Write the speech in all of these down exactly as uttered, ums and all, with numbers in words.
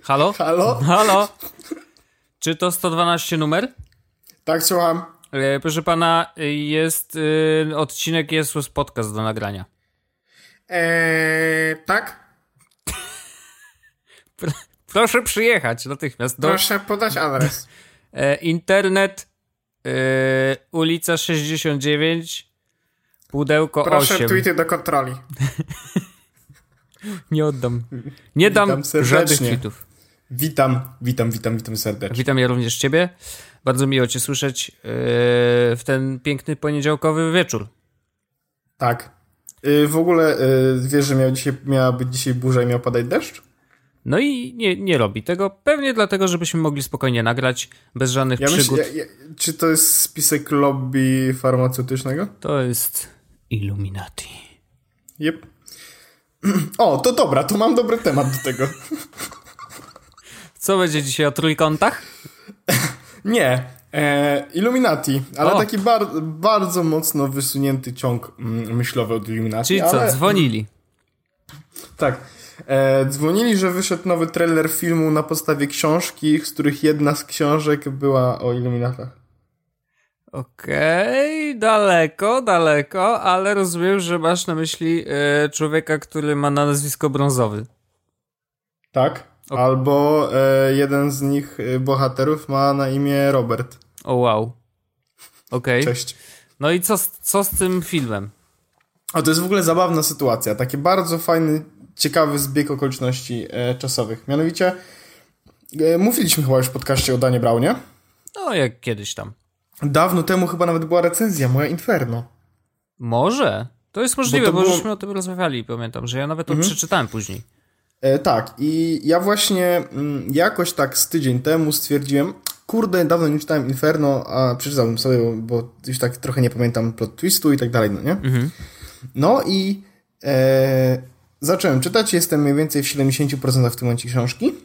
Halo? Halo? Halo? Czy to sto dwanaście numer? Tak, słucham. E, proszę pana, jest e, odcinek Jesus Podcast do nagrania. Eee, tak? Pro, proszę przyjechać natychmiast. Do, Proszę podać adres. E, internet, e, ulica sześćdziesiąt dziewięć, pudełko Proszę osiem. tweety do kontroli. Nie oddam. Nie dam Witam serdecznie. żadnych tweetów. Witam, witam, witam, witam serdecznie. Witam ja również ciebie. Bardzo miło cię słyszeć yy, w ten piękny poniedziałkowy wieczór. Tak. Yy, w ogóle yy, wiesz, że miał dzisiaj, miała być dzisiaj burza i miał padać deszcz? No i nie, nie robi tego. Pewnie dlatego, żebyśmy mogli spokojnie nagrać, bez żadnych Ja przygód. myślę, ja, ja, czy to jest spisek lobby farmaceutycznego? To jest Illuminati. Jep. O, to dobra, to mam dobry temat do tego. Co będzie dzisiaj o trójkątach? Nie, e, Illuminati, ale O. taki bar- bardzo mocno wysunięty ciąg mm, myślowy od Illuminati. Czyli co, ale... dzwonili? Tak. E, dzwonili, że wyszedł nowy trailer filmu na podstawie książki, z których jedna z książek była o Illuminatach. Okej, okay, daleko, daleko, ale rozumiem, że masz na myśli e, człowieka, który ma na nazwisko Brązowy. Tak. O. Albo e, jeden z nich e, bohaterów ma na imię Robert. O wow. Okej. Okay. Cześć. No i co, co z tym filmem? O, to jest w ogóle zabawna sytuacja. Taki bardzo fajny, ciekawy zbieg okoliczności e, czasowych. Mianowicie e, mówiliśmy chyba już w podcaście o Danie Brownie. No, jak kiedyś tam. Dawno temu chyba nawet była recenzja, moja Inferno. Może. To jest możliwe, bo, bo bo było... żeśmy o tym rozmawiali, pamiętam, że ja nawet to mhm. przeczytałem później. E, tak, i ja właśnie m, jakoś tak z tydzień temu stwierdziłem, kurde, dawno nie czytałem Inferno, a przeczytałem sobie, bo już tak trochę nie pamiętam plot twistu i tak dalej, no nie? Mhm. No i e, zacząłem czytać, jestem mniej więcej w siedemdziesiąt procent w tym momencie książki.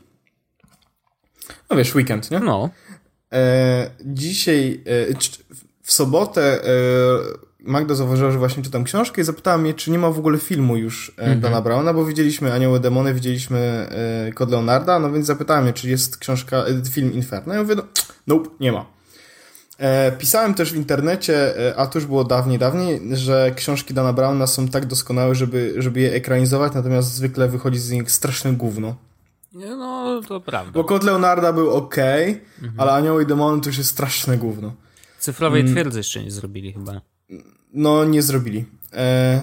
No wiesz, weekend, nie? No. E, dzisiaj, e, w sobotę e, Magda zauważyła, że właśnie czytam książkę i zapytała mnie, czy nie ma w ogóle filmu już e, mm-hmm. Dana Browna, bo widzieliśmy Anioły Demony, widzieliśmy e, Kod Leonarda, no więc zapytała mnie, czy jest książka, e, film Inferno. Ja mówię, no, nope, nie ma. E, pisałem też w internecie, e, a to już było dawniej, dawniej, że książki Dana Browna są tak doskonałe, żeby, żeby je ekranizować, natomiast zwykle wychodzi z nich straszne gówno. Nie, no, to prawda. Bo Kod Leonarda był okej, okay, mhm. ale Anioły i Demony to już jest straszne gówno. Cyfrowej mm. twierdzy jeszcze nie zrobili chyba. No, nie zrobili. E...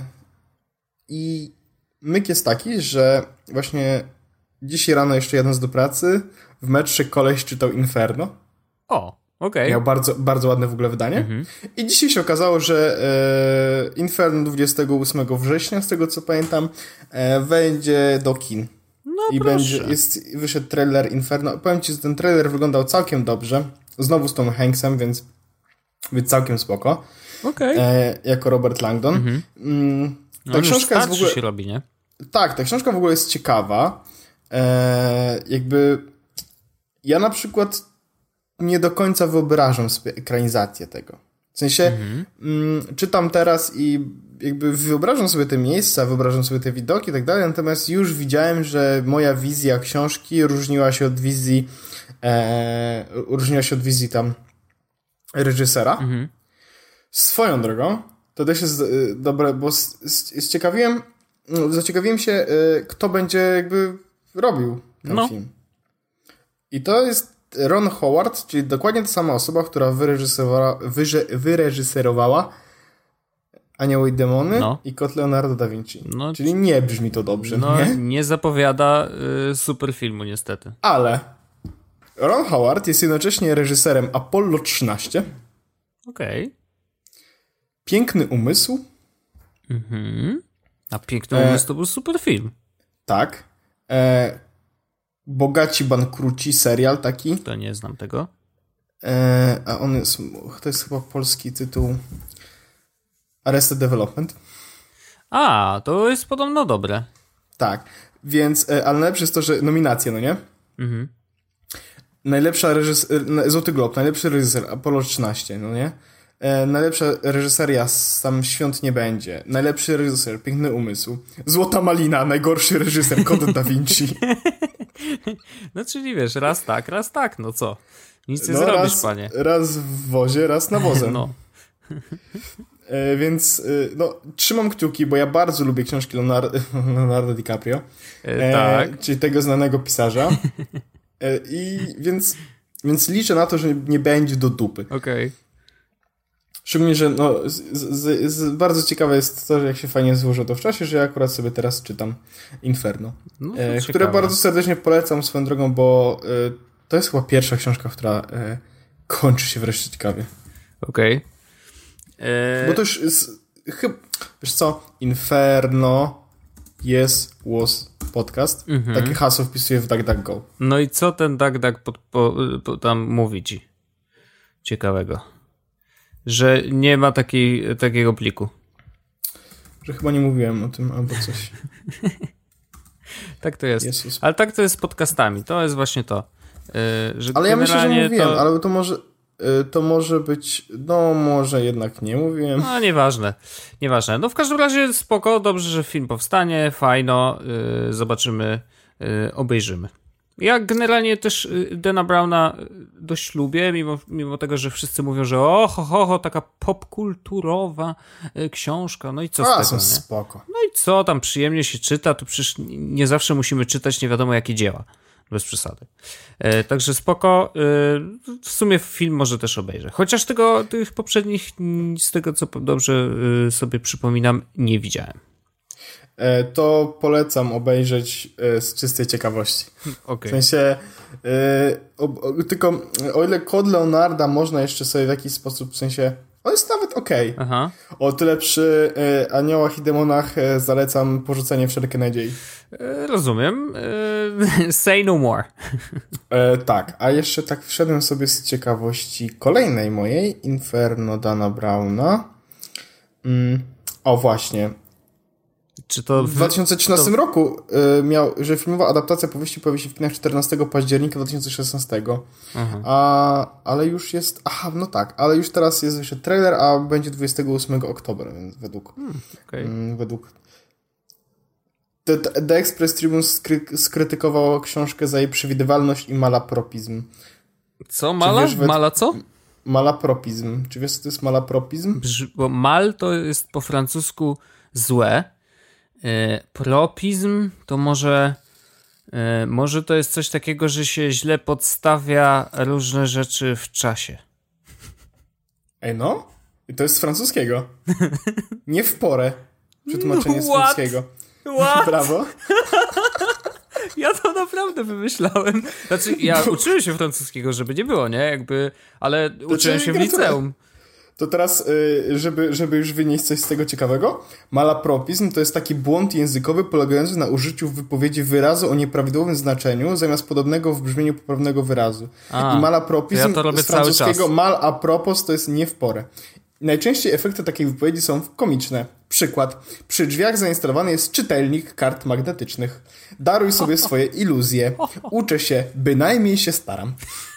I myk jest taki, że właśnie dzisiaj rano jeszcze jadąc do pracy, w metrze koleś czytał Inferno. O, okej. Okay. Miał bardzo, bardzo ładne w ogóle wydanie. Mhm. I dzisiaj się okazało, że e... Inferno dwudziestego ósmego września, z tego co pamiętam, e... wejdzie do kin. No I proszę. będzie, jest, wyszedł trailer Inferno. Powiem ci, że ten trailer wyglądał całkiem dobrze. Znowu z Tom Hanksem, więc, więc całkiem spoko. Okay. E, jako Robert Langdon. Mm-hmm. Mm, ta no, książka jest w ogóle... się robi, nie? Tak, ta książka w ogóle jest ciekawa. E, jakby ja na przykład nie do końca wyobrażam sobie ekranizację tego. W sensie mm-hmm. mm, czytam teraz i jakby wyobrażam sobie te miejsca, wyobrażam sobie te widoki i tak dalej, natomiast już widziałem, że moja wizja książki różniła się od wizji e, różniła się od wizji tam reżysera. Mm-hmm. Swoją drogą, to też jest y, dobre, bo zciekawiłem, no, zaciekawiłem się, y, kto będzie jakby robił ten no. film. I to jest Ron Howard, czyli dokładnie ta sama osoba, która wyreżyserowała, wyże, wyreżyserowała Anioły i Demony no. i Kod Leonardo da Vinci. No, czyli nie brzmi to dobrze. No, nie, nie zapowiada y, super filmu niestety. Ale Ron Howard jest jednocześnie reżyserem Apollo trzynaście. Okej. Okay. Piękny umysł. Mhm. A Piękny umysł e, to był super film. Tak. E, Bogaci bankruci, serial taki. To nie znam tego. E, a on jest, to jest chyba polski tytuł Arrested Development. A, to jest podobno dobre. Tak. Więc, e, ale najlepsze jest to, że nominacje, no nie? Mhm. Najlepsza reżyser, Złoty Glob, najlepszy reżyser Apollo trzynaście, no nie? E, najlepsza reżyseria Sam Świąt nie będzie. Najlepszy reżyser Piękny umysł. Złota Malina, najgorszy reżyser Kod da Vinci. No czyli wiesz, raz tak, raz tak, no co? Nic nie no, zrobisz, raz, panie. Raz w wozie, raz na wozem. No. E, więc no, trzymam kciuki, bo ja bardzo lubię książki Leonardo, Leonardo DiCaprio. E, tak. E, czyli tego znanego pisarza. E, I więc, więc liczę na to, że nie będzie do dupy. Okej. Okay. Szczególnie, że no, z, z, z, bardzo ciekawe jest to, że jak się fajnie złoży to w czasie, że ja akurat sobie teraz czytam Inferno. No, e, które bardzo serdecznie polecam swoją drogą, bo e, to jest chyba pierwsza książka, która e, kończy się wreszcie ciekawie. Okej. Okay. E... Bo to już jest, chyba, wiesz co, Inferno jest was podcast. Mm-hmm. Takie hasło wpisuję w DuckDuckGo. No i co ten DuckDuck pod, po, po, tam mówi ci ciekawego? Że nie ma takiej, takiego pliku. Że chyba nie mówiłem o tym, albo coś. Tak to jest. Jezus. Ale tak to jest z podcastami. To jest właśnie to. Yy, że ale ja myślę, że mówiłem, to... ale to może, yy, to może być, no może jednak nie mówiłem. No nieważne. Nieważne. No w każdym razie spoko, dobrze, że film powstanie, fajno, yy, zobaczymy, yy, obejrzymy. Ja generalnie też Dana Browna dość lubię, mimo, mimo tego, że wszyscy mówią, że o, ho, ho, ho taka popkulturowa książka, no i co A, z tego, są nie? spoko. No i co, tam przyjemnie się czyta, to przecież nie zawsze musimy czytać nie wiadomo jakie dzieła, bez przesady. E, także spoko, e, w sumie film może też obejrzę. Chociaż tego, tych poprzednich, z tego co dobrze e, sobie przypominam, nie widziałem. To polecam obejrzeć z czystej ciekawości. Okay. W sensie, yy, o, o, tylko o ile kod Leonarda można jeszcze sobie w jakiś sposób, w sensie, on jest nawet okej. Okay. O tyle przy y, Aniołach i Demonach y, zalecam porzucenie wszelkiej nadziei. Y, rozumiem. Y, say no more. y, tak, a jeszcze tak wszedłem sobie z ciekawości kolejnej mojej, Inferno Dana Browna. Mm, o właśnie. Czy to w, w dwa tysiące trzynastym to... roku y, miał, że filmowa adaptacja powieści pojawi się w kinach czternastego października dwa tysiące szesnastego. Aha. A, ale już jest, aha, no tak, ale już teraz jest jeszcze trailer, a będzie dwudziestego ósmego oktobra, więc według hmm, okay. mm, według The, The Express Tribune skry, skrytykował książkę za jej przewidywalność i malapropizm. Co? Mala? Wiesz, wed... Mala co? Malapropizm. Czy wiesz, co to jest malapropizm? Brz... Bo mal to jest po francusku złe. Yy, propizm to może yy, może to jest coś takiego, że się źle podstawia różne rzeczy w czasie. Ej no? I to jest z francuskiego. Nie w porę. Przetłumaczenie z francuskiego. What? Brawo. Ja to naprawdę wymyślałem. Znaczy, ja Bo... uczyłem się francuskiego, żeby nie było, nie? Jakby, ale to uczyłem się w liceum. To teraz, żeby, żeby już wynieść coś z tego ciekawego, malapropizm to jest taki błąd językowy polegający na użyciu w wypowiedzi wyrazu o nieprawidłowym znaczeniu zamiast podobnego w brzmieniu poprawnego wyrazu. A, I malapropizm ja z francuskiego mal a propos to jest nie w porę. Najczęściej efekty takiej wypowiedzi są komiczne. Przykład. Przy drzwiach zainstalowany jest czytelnik kart magnetycznych. Daruj sobie swoje iluzje. Uczę się, bynajmniej się staram.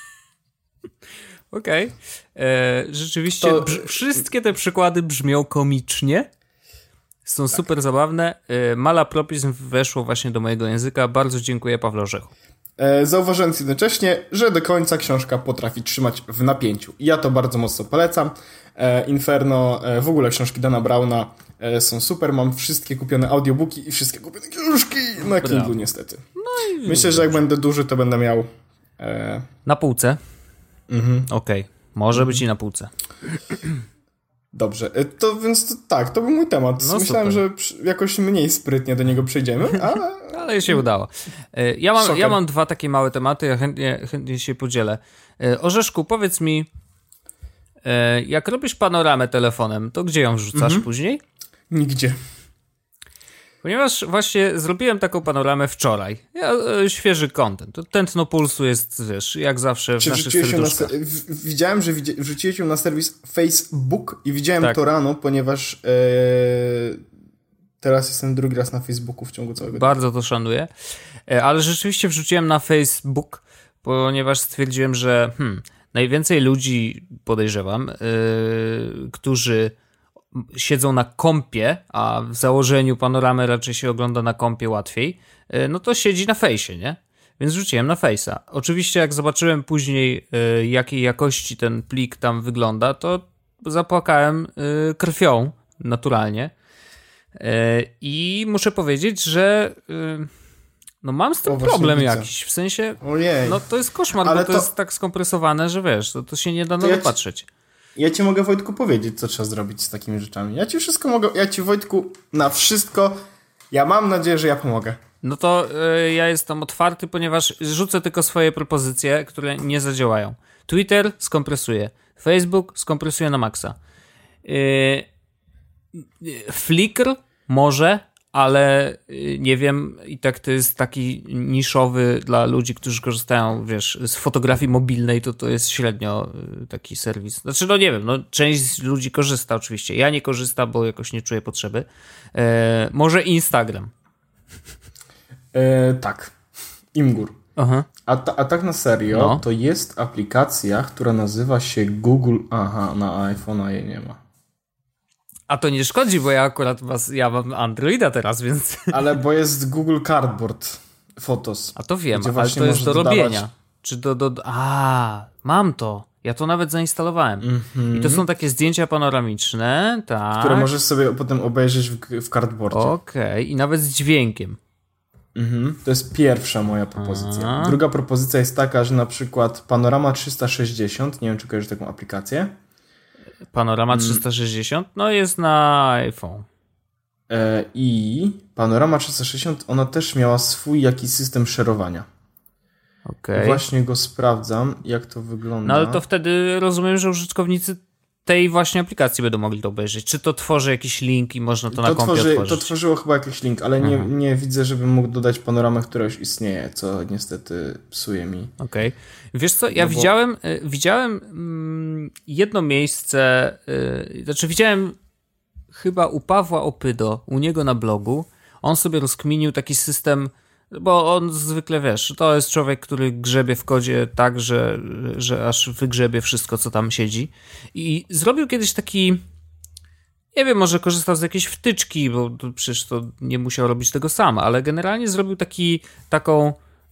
Okej. Okay. Rzeczywiście to... brz- wszystkie te przykłady brzmią komicznie. Są tak. super zabawne. E, malapropizm weszło właśnie do mojego języka. Bardzo dziękuję, Pawle Orzechu. E, zauważając jednocześnie, że do końca książka potrafi trzymać w napięciu. Ja to bardzo mocno polecam. E, Inferno, e, w ogóle książki Dana Browna e, są super. Mam wszystkie kupione audiobooki i wszystkie kupione książki na Kindle niestety. No i myślę, że jak będę duży, to będę miał... E... Na półce? Mhm. Okej. Okay. Może być i na półce. Dobrze, to więc to, tak, to był mój temat. No Myślałem, super. że jakoś mniej sprytnie do niego przejdziemy, ale... ale się udało. Ja mam, ja mam dwa takie małe tematy, ja chętnie, chętnie się podzielę. Orzeszku, powiedz mi, jak robisz panoramę telefonem, to gdzie ją wrzucasz mhm. później? Nigdzie. Ponieważ właśnie zrobiłem taką panoramę wczoraj. Ja, e, świeży content. Tętno pulsu jest, wiesz, jak zawsze w Czy naszych serduszkach. Na, w, widziałem, że widzi, wrzuciłeś ją na serwis Facebook i widziałem tak. to rano, ponieważ e, teraz jestem drugi raz na Facebooku w ciągu całego dnia. Bardzo to szanuję. E, ale rzeczywiście wrzuciłem na Facebook, ponieważ stwierdziłem, że hmm, najwięcej ludzi, podejrzewam, e, którzy siedzą na kompie, a w założeniu panoramę raczej się ogląda na kompie łatwiej, no to siedzi na fejsie, nie? więc rzuciłem na Face'a. Oczywiście jak zobaczyłem później, y, jakiej jakości ten plik tam wygląda, to zapłakałem y, krwią, naturalnie. Y, I muszę powiedzieć, że y, no mam z tym o, problem widzę. jakiś, w sensie, Ojej. no to jest koszmar, Ale bo to, to jest tak skompresowane, że wiesz, to, to się nie da na to to ja patrzeć. Ja ci mogę, Wojtku, powiedzieć, co trzeba zrobić z takimi rzeczami. Ja ci wszystko mogę, ja ci, Wojtku, na wszystko, ja mam nadzieję, że ja pomogę. No to y, ja jestem otwarty, ponieważ rzucę tylko swoje propozycje, które nie zadziałają. Twitter skompresuje, Facebook skompresuje na maksa. Y, Flickr może, ale y, nie wiem, i tak to jest taki niszowy dla ludzi, którzy korzystają, wiesz, z fotografii mobilnej, to to jest średnio y, taki serwis. Znaczy, no nie wiem, no część ludzi korzysta oczywiście. Ja nie korzystam, bo jakoś nie czuję potrzeby. Y, może Instagram. E, tak. Imgur. Aha. A, ta, a tak na serio, No. to jest aplikacja, która nazywa się Google... Aha, na iPhone'a jej nie ma. A to nie szkodzi, bo ja akurat was, ja mam Androida teraz, więc... Ale bo jest Google Cardboard Photos. A to wiem, gdzie ale właśnie to jest do możesz robienia. dodawać- Czy do, do... A, mam to. Ja to nawet zainstalowałem. Mhm. I to są takie zdjęcia panoramiczne, tak. Które możesz sobie potem obejrzeć w, w Cardboardzie. Okej, i nawet z dźwiękiem. Mhm. To jest pierwsza moja propozycja. A. Druga propozycja jest taka, że na przykład Panorama trzysta sześćdziesiąt, nie wiem, czy kojarzysz taką aplikację. Panorama trzysta sześćdziesiąt, no jest na iPhone. E, I Panorama trzysta sześćdziesiąt, ona też miała swój jakiś system szerowania. Okej. Właśnie go sprawdzam, jak to wygląda. No ale to wtedy rozumiem, że użytkownicy tej właśnie aplikacji będą mogli to obejrzeć. Czy to tworzy jakiś link i można to, to na kompie tworzy, otworzyć? To tworzyło chyba jakiś link, ale nie, nie widzę, żebym mógł dodać panoramę, która już istnieje, co niestety psuje mi. Okej. Okay. Wiesz co, ja no bo... widziałem, y, widziałem mm, jedno miejsce, y, znaczy widziałem chyba u Pawła Opydo, u niego na blogu, on sobie rozkminił taki system, bo on zwykle, wiesz, to jest człowiek, który grzebie w kodzie tak, że, że aż wygrzebie wszystko, co tam siedzi. I zrobił kiedyś taki, nie wiem, może korzystał z jakiejś wtyczki, bo to przecież to nie musiał robić tego sam, ale generalnie zrobił taki, taką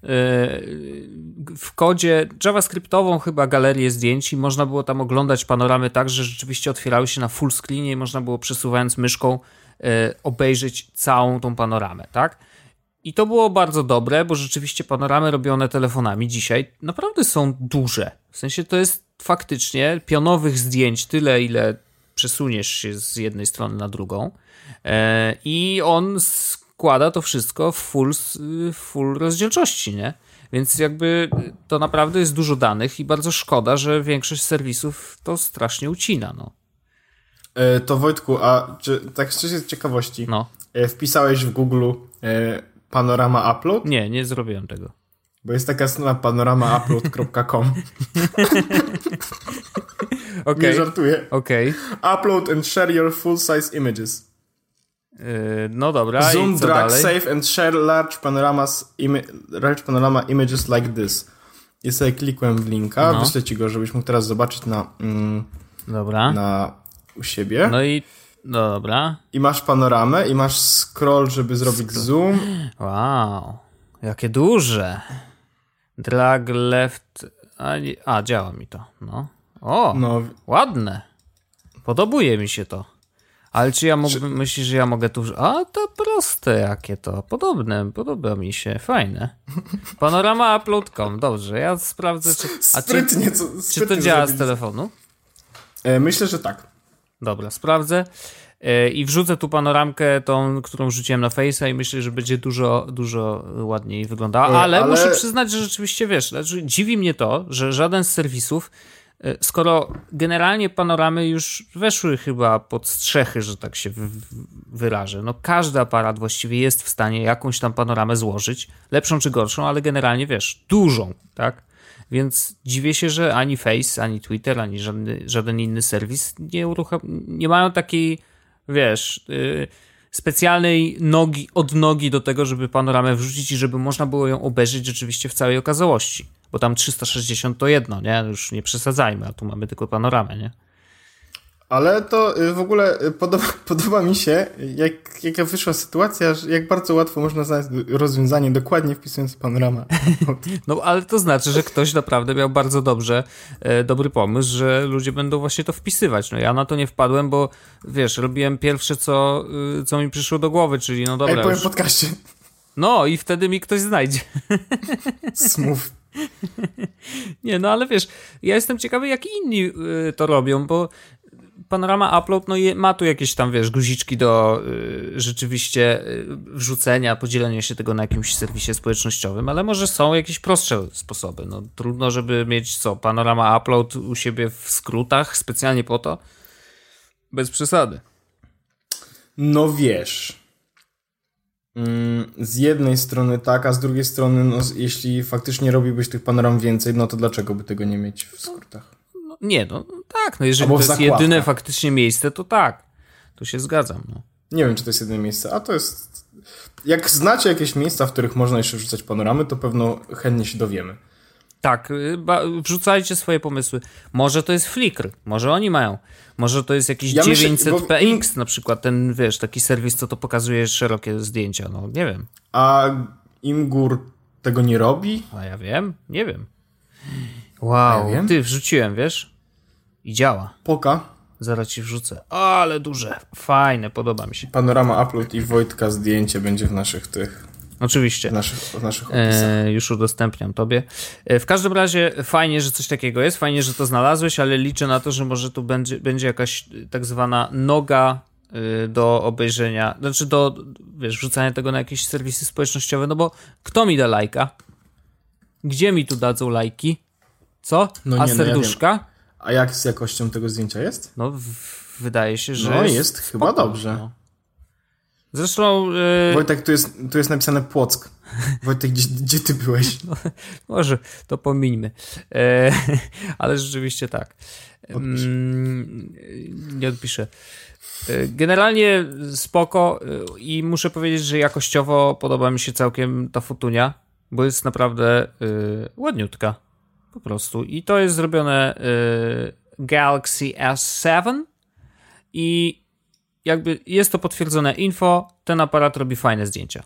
w kodzie javascriptową chyba galerię zdjęć i można było tam oglądać panoramy tak, że rzeczywiście otwierały się na full screenie i można było przesuwając myszką obejrzeć całą tą panoramę, tak? I to było bardzo dobre, bo rzeczywiście panoramy robione telefonami dzisiaj naprawdę są duże. W sensie to jest faktycznie pionowych zdjęć tyle, ile przesuniesz się z jednej strony na drugą i on składa to wszystko w full, full rozdzielczości, nie? Więc jakby to naprawdę jest dużo danych i bardzo szkoda, że większość serwisów to strasznie ucina, no. E, to Wojtku, a czy tak szczerze z ciekawości, no. e, wpisałeś w Google e, Panorama Upload? Nie, nie zrobiłem tego. Bo jest taka strona panorama upload kropka com. Okay. Nie żartuję. Okay. Upload and share your full-size images. Yy, no dobra, Zoom, i co drag, dalej? save and share large panoramas ima- large panorama images like this. I sobie klikłem w linka, no. Wyślę ci go, żebyś mógł teraz zobaczyć na, mm, dobra. na u siebie. No i no dobra. I masz panoramę i masz scroll, żeby zrobić Scroll. zoom. Wow, jakie duże. Drag left. A, nie, a działa mi to. No. O, no. Ładne. Podobuje mi się to. Ale czy ja mógłbym, czy... myślisz, że ja mogę tu... A, to proste jakie to. Podobne, podoba mi się. Fajne. Panorama upload kropka com. Dobrze, ja sprawdzę, czy... A sprytnie, czy, co, sprytnie czy to działa zrobić. z telefonu? E, myślę, że tak. Dobra, sprawdzę. E, I wrzucę tu panoramkę, tą, którą rzuciłem na Face'a i myślę, że będzie dużo, dużo ładniej wyglądała. E, ale, ale muszę przyznać, że rzeczywiście, wiesz, znaczy, dziwi mnie to, że żaden z serwisów, skoro generalnie panoramy już weszły chyba pod strzechy, że tak się wyrażę. No każdy aparat właściwie jest w stanie jakąś tam panoramę złożyć, lepszą czy gorszą, ale generalnie wiesz, dużą, tak? Więc dziwię się, że ani Face, ani Twitter, ani żadny, żaden inny serwis nie urucham, nie mają takiej, wiesz, yy, specjalnej nogi, odnogi do tego, żeby panoramę wrzucić i żeby można było ją obejrzeć rzeczywiście w całej okazałości. Bo tam trzysta sześćdziesiąt to jedno, nie? Już nie przesadzajmy, a tu mamy tylko panoramę, nie? Ale to w ogóle podoba, podoba mi się, jak, jaka wyszła sytuacja, że jak bardzo łatwo można znaleźć rozwiązanie dokładnie wpisując panorama. No, ale to znaczy, że ktoś naprawdę miał bardzo dobrze, e, dobry pomysł, że ludzie będą właśnie to wpisywać. No ja na to nie wpadłem, bo wiesz, robiłem pierwsze, co, y, co mi przyszło do głowy, czyli no dobra. Ej, powiem już... w podcaście. No i wtedy mi ktoś znajdzie. Smooth. Nie, no ale wiesz, ja jestem ciekawy, jak inni y, to robią, bo Panorama Upload, no je, ma tu jakieś tam, wiesz, guziczki do y, rzeczywiście y, wrzucenia, podzielenia się tego na jakimś serwisie społecznościowym, ale może są jakieś prostsze sposoby. No trudno, żeby mieć co, Panorama Upload u siebie w skrótach, specjalnie po to? Bez przesady. No wiesz, z jednej strony tak, a z drugiej strony, no, jeśli faktycznie robiłbyś tych panoram więcej, no to dlaczego by tego nie mieć w skrótach? No, nie, no tak, no jeżeli Albo to w jest zakładkach. jedyne faktycznie miejsce, to tak. Tu się zgadzam, no. Nie wiem, czy to jest jedyne miejsce, a to jest... Jak znacie jakieś miejsca, w których można jeszcze wrzucać panoramy, to pewno chętnie się dowiemy. Tak, ba- wrzucajcie swoje pomysły. Może to jest Flickr, może oni mają. Może to jest jakiś Ja myślę, dziewięćset p x bo- na przykład, ten, wiesz, taki serwis, co to pokazuje szerokie zdjęcia. No, nie wiem. A Imgur tego nie robi? A ja wiem? Nie wiem. Wow, Ja wiem. ty, wrzuciłem, wiesz? I działa. Poka, Zaraz ci wrzucę. Ale duże, fajne, podoba mi się. panorama upload i Wojtka zdjęcie będzie w naszych tych, Oczywiście. w naszych, w naszych opisach. E, już udostępniam tobie. E, w każdym razie fajnie, że coś takiego jest, fajnie, że to znalazłeś, ale liczę na to, że może tu będzie, będzie jakaś tak zwana noga y, do obejrzenia, znaczy do, wiesz, wrzucania tego na jakieś serwisy społecznościowe, no bo kto mi da lajka? Gdzie mi tu dadzą lajki? Co? No A nie, no ja serduszka? A jak z jakością tego zdjęcia jest? No, w, wydaje się, że No jest chyba spoko, dobrze. no. Zresztą... y, Wojtek, tu jest, tu jest napisane Płock. Wojtek, gdzie, gdzie ty byłeś? Może to pomińmy. E, ale rzeczywiście tak. Odpisz. Mm, nie odpiszę. E, Generalnie spoko e, i muszę powiedzieć, że jakościowo podoba mi się całkiem ta fotunia, bo jest naprawdę e, ładniutka. Po prostu. I to jest zrobione e, Galaxy S siedem i jakby jest to potwierdzone info, ten aparat robi fajne zdjęcia.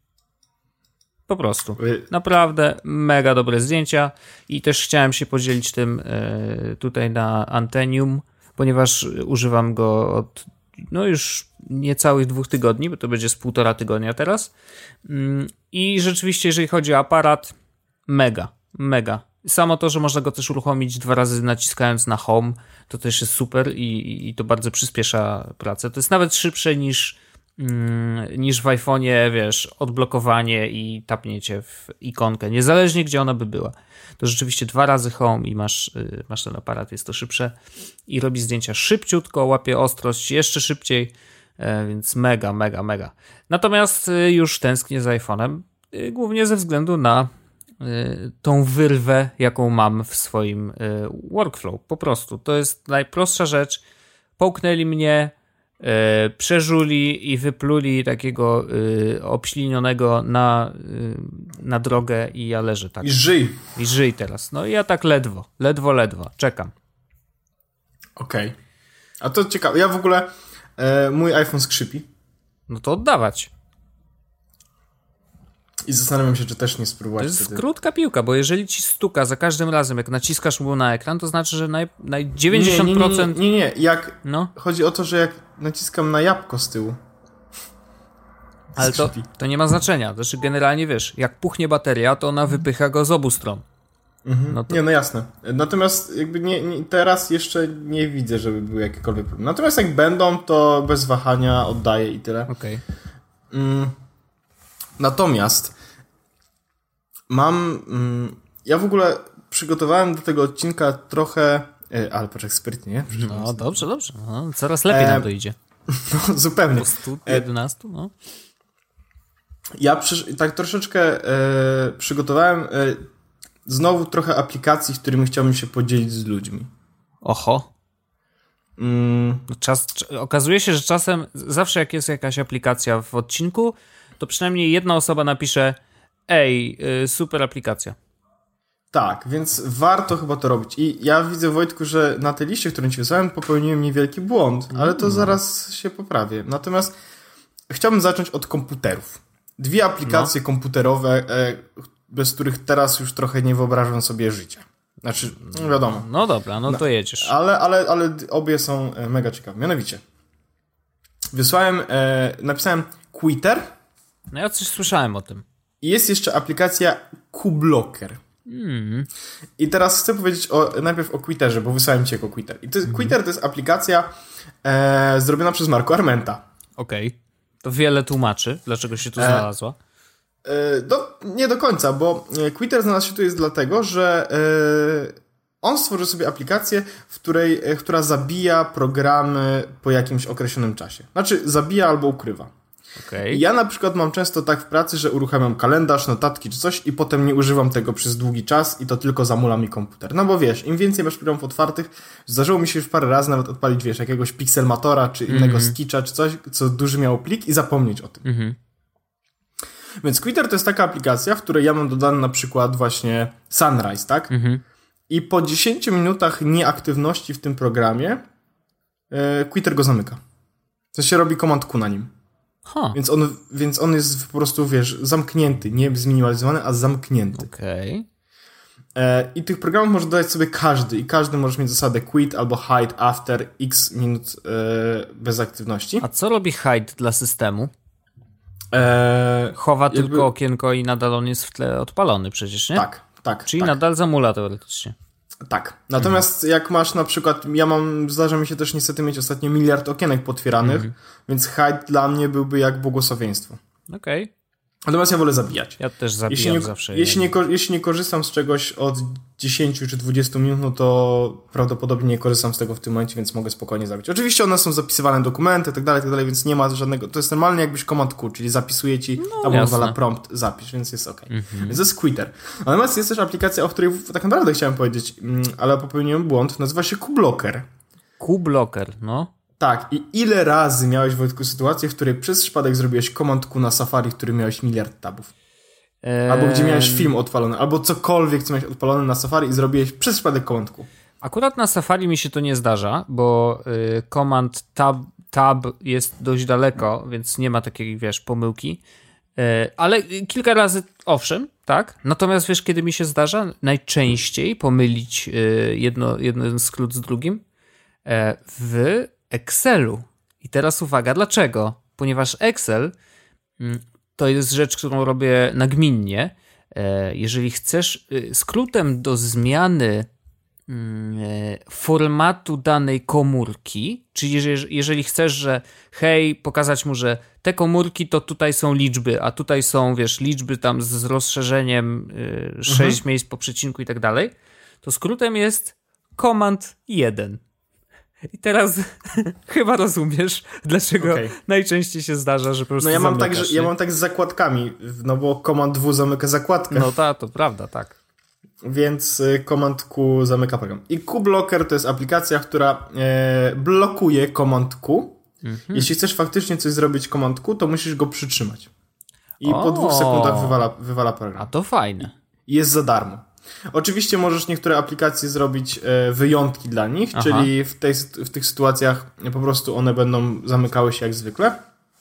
Po prostu. Naprawdę mega dobre zdjęcia i też chciałem się podzielić tym e, tutaj na Antenium, ponieważ używam go od no już niecałych dwóch tygodni, bo to będzie z półtora tygodnia teraz. Mm, I rzeczywiście, jeżeli chodzi o aparat, mega, mega. Samo to, że można go też uruchomić dwa razy naciskając na home, to też jest super i, i to bardzo przyspiesza pracę. To jest nawet szybsze niż niż w iPhone'ie, wiesz, odblokowanie i tapnięcie w ikonkę, niezależnie gdzie ona by była. To rzeczywiście dwa razy home i masz, masz ten aparat, jest to szybsze i robi zdjęcia szybciutko, łapie ostrość jeszcze szybciej, więc mega, mega, mega. Natomiast już tęsknię za iPhone'em, głównie ze względu na tą wyrwę, jaką mam w swoim workflow. Po prostu. To jest najprostsza rzecz. Połknęli mnie, E, przeżuli i wypluli takiego e, obślinionego na, e, na drogę i ja leżę tak. I żyj. I żyj teraz. No i ja tak ledwo, ledwo, ledwo. Czekam. Okej. Okay. A to ciekawe. Ja w ogóle e, mój iPhone skrzypi. No to oddawać. I zastanawiam się, czy też nie spróbować. To jest wtedy. krótka piłka, bo jeżeli ci stuka za każdym razem, jak naciskasz mu na ekran, to znaczy, że naj, naj dziewięćdziesiąt procent... Nie, nie, nie, nie, nie. Jak, no. Chodzi o to, że jak naciskam na jabłko z tyłu. Ale to, skrzypi. to nie ma znaczenia. Znaczy generalnie wiesz, jak puchnie bateria, to ona wypycha go z obu stron. Mhm. No to... Nie, no jasne. Natomiast jakby nie, nie, teraz jeszcze nie widzę, żeby były jakiekolwiek problemy. Natomiast jak będą, to bez wahania oddaję i tyle. Okej. Okay. Mm. Natomiast mam... Mm, ja w ogóle przygotowałem do tego odcinka trochę... E, ale poczekaj, sprytnie, nie? No dobrze, dobrze. No, coraz lepiej e, nam to idzie. No, zupełnie. Po stu jedenastu, no. Ja przy, tak troszeczkę e, przygotowałem e, znowu trochę aplikacji, którymi chciałbym się podzielić z ludźmi. Oho. Mm. Czas, okazuje się, że czasem, zawsze jak jest jakaś aplikacja w odcinku, to przynajmniej jedna osoba napisze: ej, super aplikacja. Tak, więc warto chyba to robić. I ja widzę, Wojtku, że na tej liście, którą ci wysłałem, popełniłem niewielki błąd, ale to zaraz się poprawię. Natomiast chciałbym zacząć od komputerów. Dwie aplikacje no. komputerowe, bez których teraz już trochę nie wyobrażam sobie życia. Znaczy, no wiadomo. No dobra, no to jedziesz. Ale, ale, ale obie są mega ciekawe. Mianowicie, wysłałem, e, napisałem Quitter. No ja coś słyszałem o tym. I jest jeszcze aplikacja QBlocker. Mm. I teraz chcę powiedzieć o, najpierw o Quitterze, bo wysłałem ci jako Quitter. I to jest, mm. Quitter to jest aplikacja e, zrobiona przez Marco Armenta. Okej. Okay. To wiele tłumaczy, dlaczego się tu znalazła. E, do, nie do końca, bo Quitter znalazł się tu jest dlatego, że e, on stworzył sobie aplikację, w której, e, która zabija programy po jakimś określonym czasie. Znaczy zabija albo ukrywa. Okay. Ja na przykład mam często tak w pracy, że uruchamiam kalendarz, notatki czy coś i potem nie używam tego przez długi czas i to tylko zamula mi komputer. No bo wiesz, im więcej masz programów otwartych, zdarzyło mi się już parę razy nawet odpalić, wiesz, jakiegoś Pixelmatora czy innego mm-hmm. Sketcha czy coś, co duży miało plik i zapomnieć o tym. Mm-hmm. Więc Quitter to jest taka aplikacja, w której ja mam dodany na przykład właśnie Sunrise, tak? Mm-hmm. I po dziesięciu minutach nieaktywności w tym programie yy, Quitter go zamyka. To się robi Command Q na nim. Huh. Więc, on, więc on jest po prostu, wiesz, zamknięty. Nie zminimalizowany, a zamknięty. Okej. Okay. E, I tych programów może dodać sobie każdy. I każdy możesz mieć zasadę quit albo hide after x minut e, bez aktywności. A co robi hide dla systemu? E, Chowa jakby... tylko okienko i nadal on jest w tle odpalony przecież, nie? Tak, tak. Czyli tak. nadal zamula teoretycznie. Tak. Natomiast mhm. jak masz na przykład, ja mam, zdarza mi się też niestety mieć ostatnio miliard okienek potwieranych, mhm. więc hide dla mnie byłby jak błogosławieństwo. Okej. Okay. Natomiast ja wolę zabijać. Ja też zabijam jeśli nie, zawsze. Jeśli nie, jeśli nie korzystam z czegoś od dziesięciu czy dwudziestu minut, no to prawdopodobnie nie korzystam z tego w tym momencie, więc mogę spokojnie zabić. Oczywiście one są zapisywane dokumenty i tak dalej, tak dalej, więc nie ma żadnego, to jest normalnie jakbyś Command Q, czyli zapisuje ci, no, albo wala prompt, zapisz, więc jest okej. Okay. Mm-hmm. Więc to jest Quitter. Natomiast jest też aplikacja, o której tak naprawdę chciałem powiedzieć, ale popełniłem błąd, nazywa się QBlocker. QBlocker, no. Tak, i ile razy miałeś, Wojtku, sytuację, w której przez przypadek zrobiłeś Command Q na Safari, w którym miałeś miliard tabów? Eee... Albo gdzie miałeś film odpalony, albo cokolwiek, co miałeś odpalone na Safari i zrobiłeś przez przypadek Command Q. Akurat na Safari mi się to nie zdarza, bo y, Command tab, tab jest dość daleko, więc nie ma takiej, wiesz, pomyłki. Y, ale kilka razy, owszem, tak. Natomiast wiesz, kiedy mi się zdarza? Najczęściej pomylić y, jedno, jeden skrót z drugim y, w Excelu. I teraz uwaga, dlaczego? Ponieważ Excel to jest rzecz, którą robię nagminnie. Jeżeli chcesz skrótem do zmiany formatu danej komórki, czyli jeżeli, jeżeli chcesz, że hej, pokazać mu, że te komórki to tutaj są liczby, a tutaj są, wiesz, liczby tam z rozszerzeniem sześć mhm. miejsc po przecinku i tak dalej, to skrótem jest Command jeden. I teraz chyba rozumiesz, dlaczego okay. najczęściej się zdarza, że po prostu No ja mam, tak, zamykasz, że, ja mam tak z zakładkami, no bo Command W zamyka zakładkę. No ta, to prawda, tak. Więc Command Q zamyka program. I QBlocker to jest aplikacja, która e, blokuje Command Q. Mhm. Jeśli chcesz faktycznie coś zrobić Command Q, to musisz go przytrzymać. I o, po dwóch sekundach wywala, wywala program. A to fajne. I jest za darmo. Oczywiście możesz niektóre aplikacje zrobić e, wyjątki dla nich, Aha. czyli w, tej, w tych sytuacjach po prostu one będą zamykały się jak zwykle.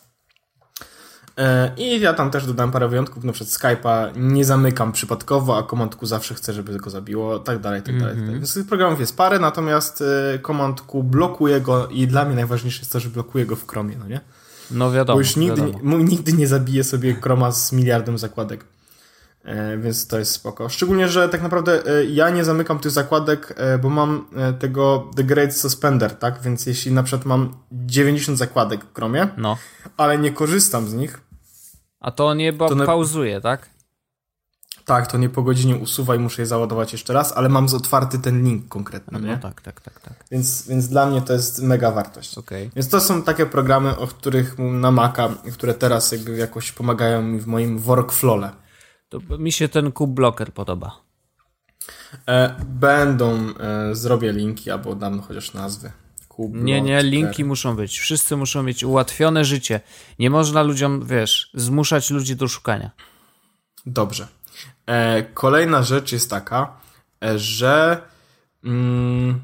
E, I ja tam też dodałem parę wyjątków, na przykład Skype'a nie zamykam przypadkowo, a Command Q zawsze chcę, żeby go zabiło, tak dalej, tak dalej. Mm-hmm. Tak dalej. Więc tych programów jest parę, natomiast e, Command Q blokuje go i dla mnie najważniejsze jest to, że blokuje go w Chromie, no nie? No wiadomo. Bo już nigdy, wiadomo. nigdy nie zabiję sobie Chroma z miliardem zakładek. E, więc to jest spoko. Szczególnie, że tak naprawdę e, ja nie zamykam tych zakładek, e, bo mam e, tego The Great Suspender, tak? Więc jeśli na przykład mam dziewięćdziesiąt zakładek w Chromie, no. ale nie korzystam z nich. A to nie to ne... pauzuje, tak? Tak, to nie po godzinie usuwa i muszę je załadować jeszcze raz, ale mam otwarty ten link konkretny, no, nie? No tak, tak, tak, tak. Więc, więc dla mnie to jest mega wartość. Okay. Więc to są takie programy, o których na Maca, które teraz jakby jakoś pomagają mi w moim workflow'le. To mi się ten QBlocker podoba. E, będą, e, zrobię linki, albo dam chociaż nazwy. QBlocker. Nie, nie, linki muszą być. Wszyscy muszą mieć ułatwione życie. Nie można ludziom, wiesz, zmuszać ludzi do szukania. Dobrze. E, kolejna rzecz jest taka, że mm,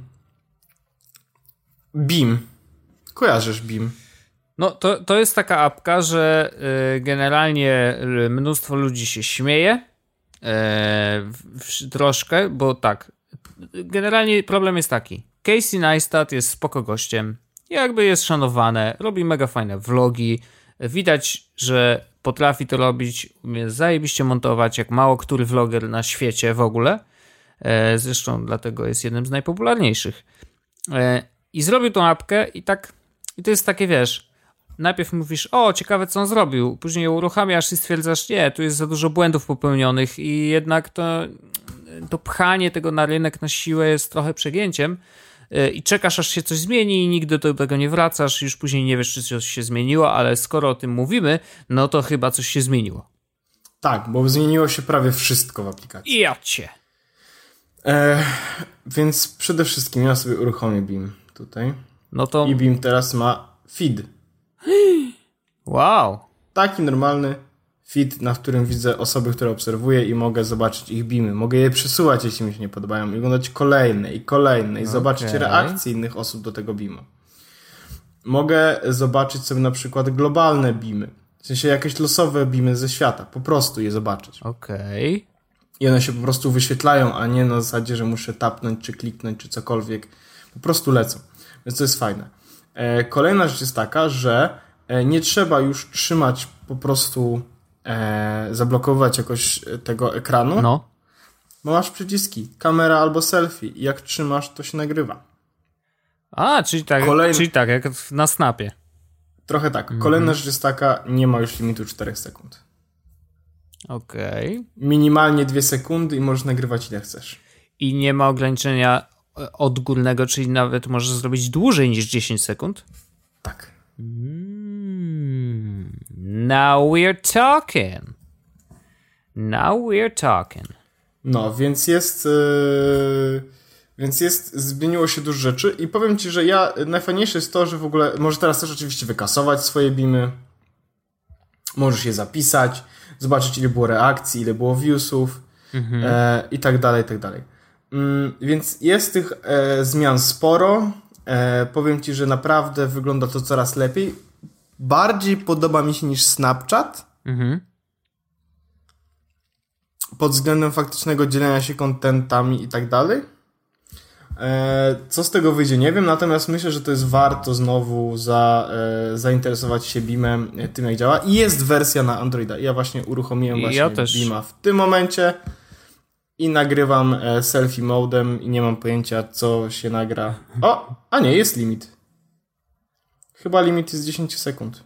Beam. Kojarzysz Beam? No to, to jest taka apka, że y, generalnie mnóstwo ludzi się śmieje y, w, w, troszkę, bo tak, generalnie problem jest taki. Casey Neistat jest spoko gościem, jakby jest szanowane, robi mega fajne vlogi, widać, że potrafi to robić, umie zajebiście montować, jak mało który vloger na świecie w ogóle, y, zresztą dlatego jest jednym z najpopularniejszych. Y, I zrobił tą apkę i tak, i to jest takie, wiesz, najpierw mówisz, o, ciekawe co on zrobił, później ją uruchamiasz i stwierdzasz, nie, tu jest za dużo błędów popełnionych i jednak to, to pchanie tego na rynek na siłę jest trochę przegięciem i czekasz, aż się coś zmieni i nigdy do tego nie wracasz, już później nie wiesz, czy coś się zmieniło, ale skoro o tym mówimy, no to chyba coś się zmieniło. Tak, bo zmieniło się prawie wszystko w aplikacji. I ja cię. E, więc przede wszystkim ja sobie uruchomię Beam tutaj. No to... I Beam teraz ma feed. Wow. Taki normalny feed, na którym widzę osoby, które obserwuję i mogę zobaczyć ich beamy. Mogę je przesuwać, jeśli mi się nie podobają i oglądać kolejne i kolejne i okay. zobaczyć reakcje innych osób do tego beama. Mogę zobaczyć sobie na przykład globalne beamy. W sensie jakieś losowe beamy ze świata. Po prostu je zobaczyć. Okej. Okay. I one się po prostu wyświetlają, a nie na zasadzie, że muszę tapnąć, czy kliknąć, czy cokolwiek. Po prostu lecą. Więc to jest fajne. Kolejna rzecz jest taka, że nie trzeba już trzymać po prostu, e, zablokować jakoś tego ekranu. No. Bo masz przyciski, kamera albo selfie i jak trzymasz, to się nagrywa. A, czyli tak, Kolejny... czyli tak jak na Snapie. Trochę tak. Kolejna mhm. rzecz jest taka, nie ma już limitu czterech sekund. Okej. Okay. Minimalnie dwie sekundy i możesz nagrywać ile chcesz. I nie ma ograniczenia odgórnego, czyli nawet możesz zrobić dłużej niż dziesięć sekund? Tak. Mm, now we're talking. Now we're talking. No, więc jest... Yy, więc jest... Zmieniło się dużo rzeczy i powiem ci, że ja... Najfajniejsze jest to, że w ogóle... Możesz teraz też oczywiście wykasować swoje beamy. Możesz je zapisać. Zobaczyć, ile było reakcji, ile było viewsów. Mhm. E, I tak dalej, i tak dalej. Mm, więc jest tych e, zmian sporo. E, powiem ci, że naprawdę wygląda to coraz lepiej. Bardziej podoba mi się niż Snapchat. Mhm. Pod względem faktycznego dzielenia się contentami i tak dalej. E, co z tego wyjdzie, nie wiem. Natomiast myślę, że to jest warto znowu za, e, zainteresować się Beamem, tym jak działa. I jest wersja na Androida. Ja właśnie uruchomiłem właśnie ja Beama w tym momencie. I nagrywam e, selfie modem i nie mam pojęcia, co się nagra. O, a nie, jest limit. Chyba limit jest dziesięć sekund.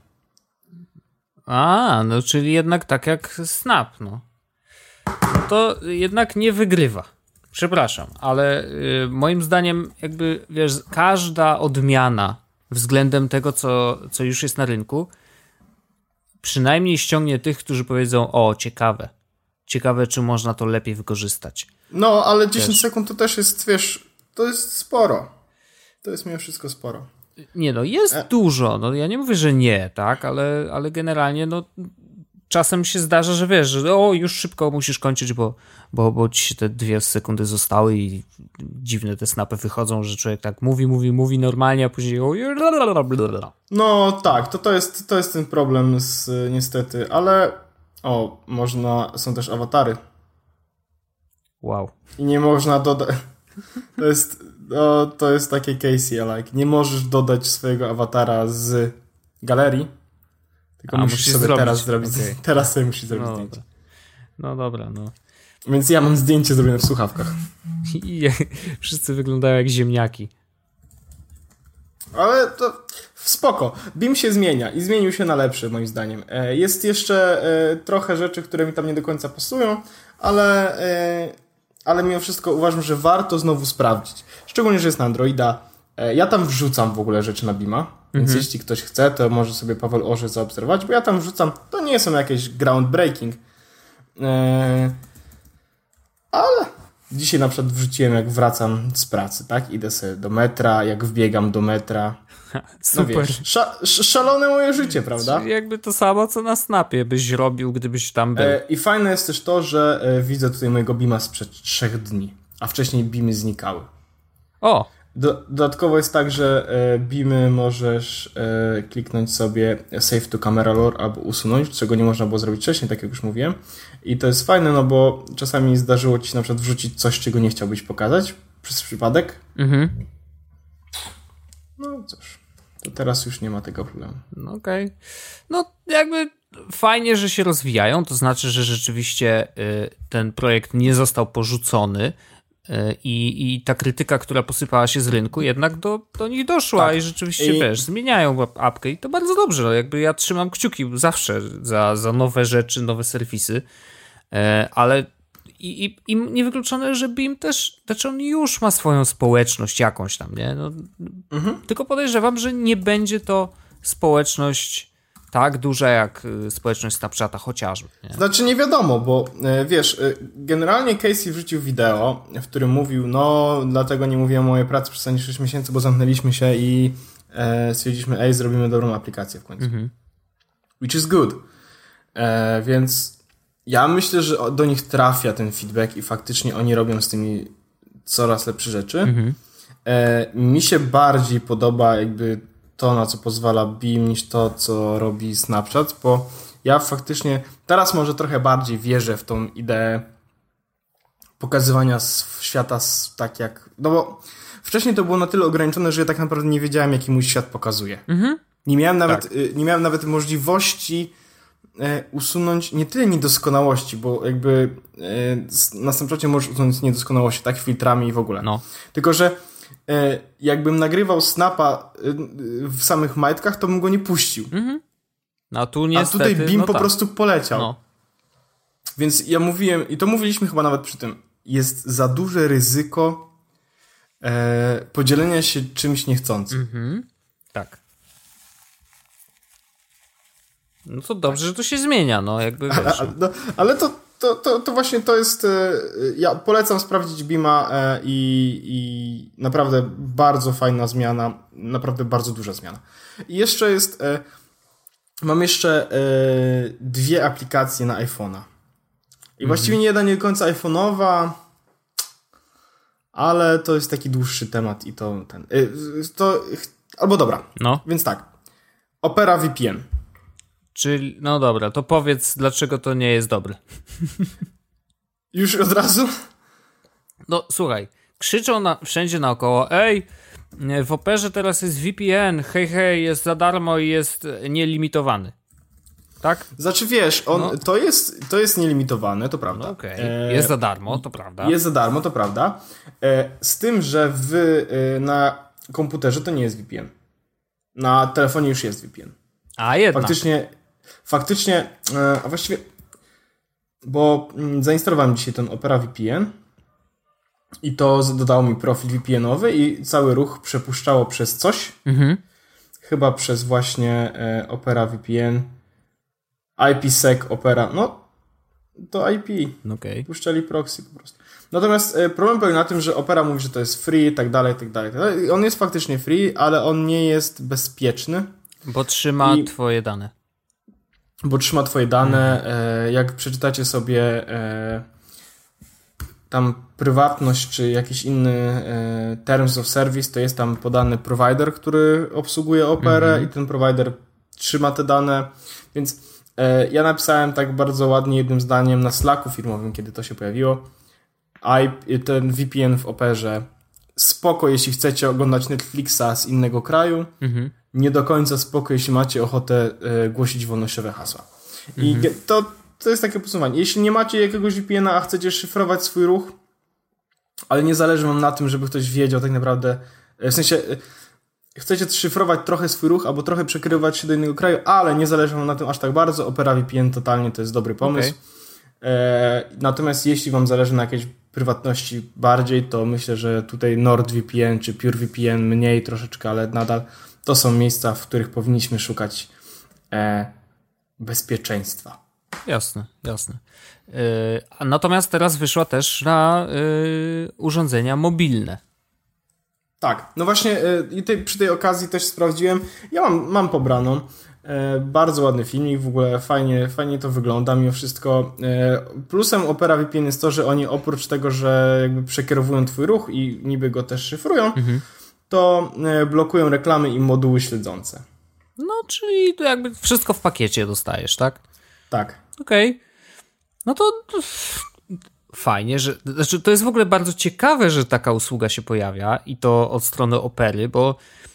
A, no czyli jednak tak jak Snap, no. No to jednak nie wygrywa. Przepraszam, ale y, moim zdaniem jakby, wiesz, każda odmiana względem tego, co, co już jest na rynku, przynajmniej ściągnie tych, którzy powiedzą, o, ciekawe. Ciekawe, czy można to lepiej wykorzystać. No, ale dziesięć wiesz. sekund to też jest, wiesz, to jest sporo. To jest mimo wszystko sporo. Nie no, jest e. dużo. No, ja nie mówię, że nie, tak, ale, ale generalnie no czasem się zdarza, że wiesz, że o, już szybko musisz kończyć, bo, bo, bo ci się te dwie sekundy zostały i dziwne te snapy wychodzą, że człowiek tak mówi, mówi, mówi normalnie, a później o, no tak, to, to, jest, to jest ten problem z, niestety, ale o, można, są też awatary. Wow. I nie można dodać, to jest, no, to jest takie Casey, like, nie możesz dodać swojego awatara z galerii, tylko a, musisz, musisz sobie zrobić. teraz zrobić, okay. teraz sobie musisz zrobić no, zdjęcie. No dobra, no. Więc ja mam zdjęcie zrobione w słuchawkach. I wszyscy wyglądają jak ziemniaki. Ale to spoko. Beam się zmienia i zmienił się na lepsze moim zdaniem. Jest jeszcze trochę rzeczy, które mi tam nie do końca pasują, ale, ale mimo wszystko uważam, że warto znowu sprawdzić. Szczególnie, że jest na Androida. Ja tam wrzucam w ogóle rzeczy na Beama, więc mhm. jeśli ktoś chce, to może sobie Paweł Orze zaobserwować, bo ja tam wrzucam, to nie są jakieś groundbreaking, ale dzisiaj na przykład wrzuciłem, jak wracam z pracy, tak? Idę sobie do metra, jak wbiegam do metra. Super. No wiesz, sza, szalone moje życie, prawda? Czyli jakby to samo, co na Snapie byś robił, gdybyś tam był. E, I fajne jest też to, że e, widzę tutaj mojego Beama sprzed trzech dni. a wcześniej beamy znikały. O! Do, dodatkowo jest tak, że e, beamy możesz e, kliknąć sobie save to camera lore albo usunąć, czego nie można było zrobić wcześniej, tak jak już mówiłem. I to jest fajne, no bo czasami zdarzyło ci się na przykład wrzucić coś, czego nie chciałbyś pokazać przez przypadek. Mhm. No cóż, to teraz już nie ma tego problemu. No okej. Okay. No jakby fajnie, że się rozwijają, to znaczy, że rzeczywiście y, ten projekt nie został porzucony. I, I ta krytyka, która posypała się z rynku, jednak do, do nich doszła tak. i rzeczywiście, I... wiesz, zmieniają apkę i to bardzo dobrze. No, jakby ja trzymam kciuki zawsze za, za nowe rzeczy, nowe serwisy, e, ale i, i, i niewykluczone, że Beam też, też on już ma swoją społeczność jakąś tam, nie? No, mhm. Tylko podejrzewam, że nie będzie to społeczność tak duża jak społeczność Snapchata chociażby. Nie? Znaczy nie wiadomo, bo wiesz, generalnie Casey wrzucił wideo, w którym mówił, no dlatego nie mówiłem o mojej pracy przez ostatnie sześć miesięcy, bo zamknęliśmy się i e, stwierdziliśmy, ej, zrobimy dobrą aplikację w końcu. Mhm. Which is good. E, więc ja myślę, że do nich trafia ten feedback i faktycznie oni robią z tymi coraz lepsze rzeczy. Mhm. E, mi się bardziej podoba jakby to, na co pozwala Beam, niż to, co robi Snapchat, bo ja faktycznie teraz może trochę bardziej wierzę w tą ideę pokazywania świata tak jak... No bo wcześniej to było na tyle ograniczone, że ja tak naprawdę nie wiedziałem, jaki mój świat pokazuje. Mhm. Nie miałem nawet, tak. nie miałem nawet możliwości usunąć nie tyle niedoskonałości, bo jakby na Snapchacie możesz usunąć niedoskonałości, tak, filtrami i w ogóle. No. Tylko, że jakbym nagrywał Snapa w samych majtkach, to bym go nie puścił. Mhm. No, tu niestety, A tutaj Beam no po tak. prostu poleciał. No. Więc ja mówiłem, i to mówiliśmy chyba nawet przy tym, jest za duże ryzyko e, podzielenia się czymś niechcącym. Mhm. Tak. No to dobrze, że to się zmienia, no jakby wiesz. Ale, ale, no, ale to, to, to, to właśnie to jest... E, ja polecam sprawdzić Beama e, i, i naprawdę bardzo fajna zmiana, naprawdę bardzo duża zmiana. I jeszcze jest... E, mam jeszcze e, dwie aplikacje na iPhone'a. I właściwie nie jedna nie do końca iPhone'owa, ale to jest taki dłuższy temat i to ten... E, to, albo dobra, no. Więc tak. Opera V P N. Czyli, no dobra, to powiedz, dlaczego to nie jest dobre. Już od razu? No słuchaj, krzyczą na, wszędzie naokoło, ej, w Operze teraz jest V P N, hej, hej, jest za darmo i jest nielimitowany. Tak? Znaczy wiesz, on, no. to, jest, to jest nielimitowane, to prawda. No okej, okay. Jest za darmo, to prawda. Jest za darmo, to prawda. Z tym, że w, na komputerze to nie jest V P N. Na telefonie już jest V P N. A jednak. Faktycznie, faktycznie, a właściwie, bo zainstalowałem dzisiaj ten Opera V P N i to dodało mi profil V P N-owy i cały ruch przepuszczało przez coś. Mhm. Chyba przez właśnie Opera V P N, I P sec Opera, no to I P. Okay. Puszczali proxy po prostu. Natomiast problem polega na tym, że Opera mówi, że to jest free i tak dalej, i tak dalej. On jest faktycznie free, ale on nie jest bezpieczny. Bo trzyma I, twoje dane. Bo trzyma twoje dane. Mhm. Jak przeczytacie sobie tam prywatność, czy jakiś inny terms of service, to jest tam podany provider, który obsługuje Operę mhm. i ten provider trzyma te dane. Więc ja napisałem tak bardzo ładnie jednym zdaniem na Slacku firmowym, kiedy to się pojawiło. I, ten V P N w Operze spoko, jeśli chcecie oglądać Netflixa z innego kraju. Mhm. Nie do końca spoko, jeśli macie ochotę e, głosić wolnościowe hasła. I mhm. to, to jest takie podsumowanie. Jeśli nie macie jakiegoś V P N-a, a chcecie szyfrować swój ruch, ale nie zależy wam na tym, żeby ktoś wiedział tak naprawdę, w sensie e, chcecie szyfrować trochę swój ruch, albo trochę przekrywać się do innego kraju, ale nie zależy wam na tym aż tak bardzo, Opera V P N totalnie to jest dobry pomysł. Okay. E, natomiast jeśli wam zależy na jakiejś prywatności bardziej, to myślę, że tutaj NordVPN czy PureVPN mniej troszeczkę, ale nadal to są miejsca, w których powinniśmy szukać e, bezpieczeństwa. Jasne, jasne. Yy, a natomiast teraz wyszła też na yy, urządzenia mobilne. Tak, no właśnie yy, i tej, przy tej okazji też sprawdziłem, ja mam, mam pobraną E, bardzo ładny filmik, w ogóle fajnie, fajnie to wygląda mimo wszystko. E, plusem Opera V P N jest to, że oni oprócz tego, że jakby przekierowują twój ruch i niby go też szyfrują, mhm. to e, blokują reklamy i moduły śledzące. No, czyli to jakby wszystko w pakiecie dostajesz, tak? Tak. Okej. Okay. No to, to fajnie, że... Znaczy, to jest w ogóle bardzo ciekawe, że taka usługa się pojawia i to od strony Opery, bo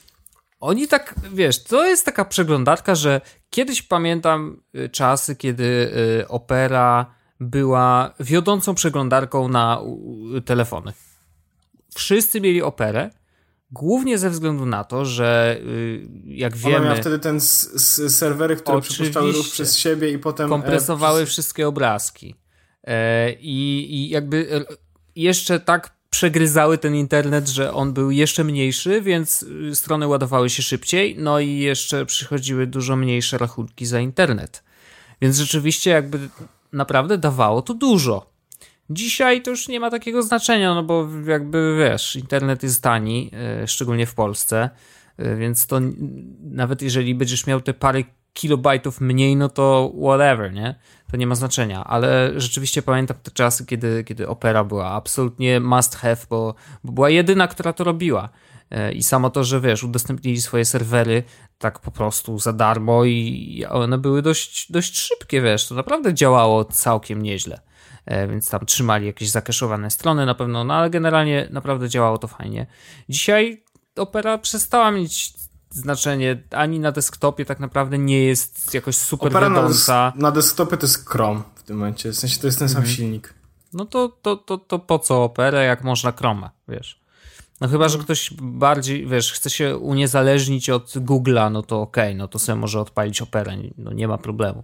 oni tak, wiesz, to jest taka przeglądarka, że kiedyś pamiętam czasy, kiedy Opera była wiodącą przeglądarką na telefony. Wszyscy mieli Operę, głównie ze względu na to, że jak wiemy... Ona miała wtedy ten s- s- serwery, które przepuszczały ruch przez siebie i potem... kompresowały e, przez... wszystkie obrazki. E, i, I jakby jeszcze tak przegryzały ten internet, że on był jeszcze mniejszy, więc strony ładowały się szybciej, no i jeszcze przychodziły dużo mniejsze rachunki za internet. Więc rzeczywiście jakby naprawdę dawało to dużo. Dzisiaj to już nie ma takiego znaczenia, no bo jakby wiesz, internet jest tani, szczególnie w Polsce, więc to nawet jeżeli będziesz miał te parę kilobajtów mniej, no to whatever, nie? To nie ma znaczenia, ale rzeczywiście pamiętam te czasy, kiedy, kiedy Opera była absolutnie must have, bo, bo była jedyna, która to robiła. I samo to, że wiesz, udostępnili swoje serwery tak po prostu za darmo i one były dość, dość szybkie, wiesz, to naprawdę działało całkiem nieźle. Więc tam trzymali jakieś zakeszowane strony na pewno, no ale generalnie naprawdę działało to fajnie. Dzisiaj Opera przestała mieć znaczenie, ani na desktopie tak naprawdę nie jest jakoś super Opera wiodąca. Na, des- na desktopie to jest Chrome w tym momencie, w sensie to jest ten sam mhm. silnik. No to, to, to, to po co Operę, jak można Chroma, wiesz. No chyba, że ktoś bardziej, wiesz, chce się uniezależnić od Google'a, no to okej, okay, no to sobie może odpalić Operę, no nie ma problemu.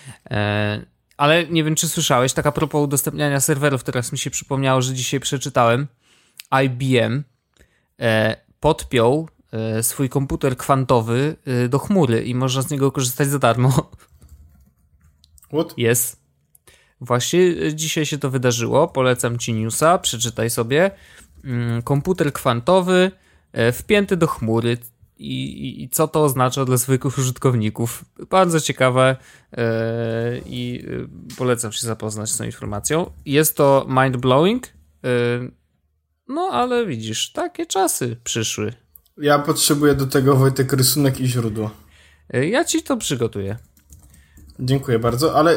E, ale nie wiem, czy słyszałeś, tak a propos udostępniania serwerów, teraz mi się przypomniało, że dzisiaj przeczytałem, I B M e, podpiął e, swój komputer kwantowy e, do chmury i można z niego korzystać za darmo. What? Jest. Właśnie dzisiaj się to wydarzyło, polecam ci newsa, przeczytaj sobie. Komputer kwantowy wpięty do chmury i, i, i co to oznacza dla zwykłych użytkowników. Bardzo ciekawe yy, i polecam się zapoznać z tą informacją. Jest to mind-blowing, yy, no ale widzisz, takie czasy przyszły. Ja potrzebuję do tego, Wojtek, rysunek i źródło. Yy, ja ci to przygotuję. Dziękuję bardzo, ale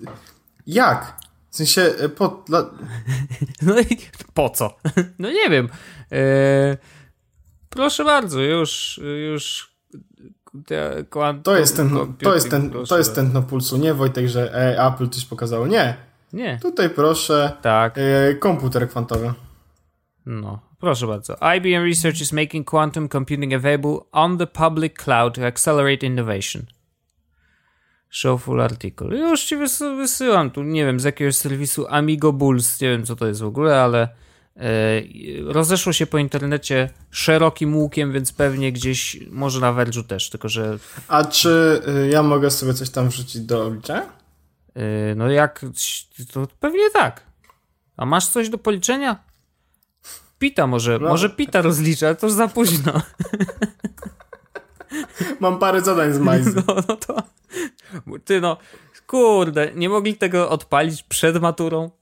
jak? W sensie, po... Dla... No i po co? No nie wiem. E, proszę bardzo, już już te, quantum, to jest ten, to jest ten, to jest ten na pulsu. Nie, Wojtek, że e, Apple coś pokazało. Nie. Nie. Tutaj proszę. Tak. E, komputer kwantowy. No, proszę bardzo. I B M Research is making quantum computing available on the public cloud to accelerate innovation. Show full article. Już ci wys- wysyłam tu, nie wiem, z jakiegoś serwisu Amigo Bulls, nie wiem co to jest w ogóle, ale yy, rozeszło się po internecie szerokim łukiem, więc pewnie gdzieś, może na Verge'u też, tylko że... A czy y, ja mogę sobie coś tam wrzucić do obliczenia? Yy, no jak, to pewnie tak. A masz coś do policzenia? Pita może, no. może Pita rozlicza, ale to już za późno. Mam parę zadań z Majzy. No, no to... Ty no, kurde, nie mogli tego odpalić przed maturą?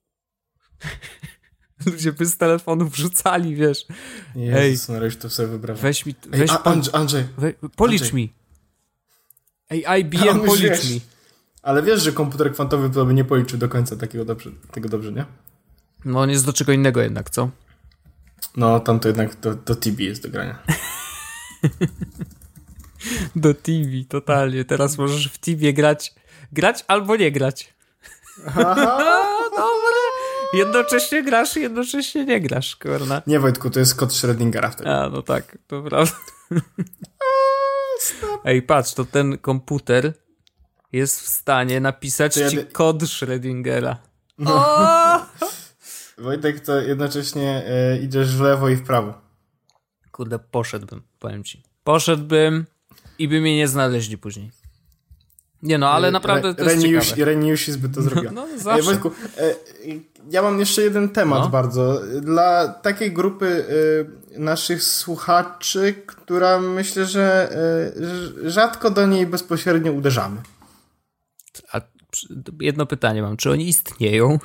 Ludzie by z telefonu wrzucali, wiesz. Jezus, Ej, już to sobie wybrałem. Weź mi... Weź Ej, pan, Andrzej. We, policz Andrzej. mi. Ej, I B M, policz wiesz, mi. Ale wiesz, że komputer kwantowy to by nie policzył do końca takiego dobrze, tego dobrze, nie? No on jest do czego innego jednak, co? No, tam to jednak do, do T V jest do grania. Do T V, totalnie. Teraz możesz w T V grać, grać albo nie grać. Dobre. Jednocześnie grasz, jednocześnie nie grasz, kurna. Nie, Wojtku, to jest kod Schrödingera wtedy. A, no tak, to prawda. Ej, patrz, to ten komputer jest w stanie napisać to ci ja... kod Schrödingera. No. Wojtek, to jednocześnie e, idziesz w lewo i w prawo. Kurde, poszedłbym, powiem ci. Poszedłbym i by mnie nie znaleźli później. Nie no, ale naprawdę to jest Reni ciekawe. Reniusis by to zrobiła. No, no zawsze. Wojtku, ja mam jeszcze jeden temat no. bardzo. Dla takiej grupy naszych słuchaczy, która myślę, że rzadko do niej bezpośrednio uderzamy. A jedno pytanie mam. Czy oni istnieją?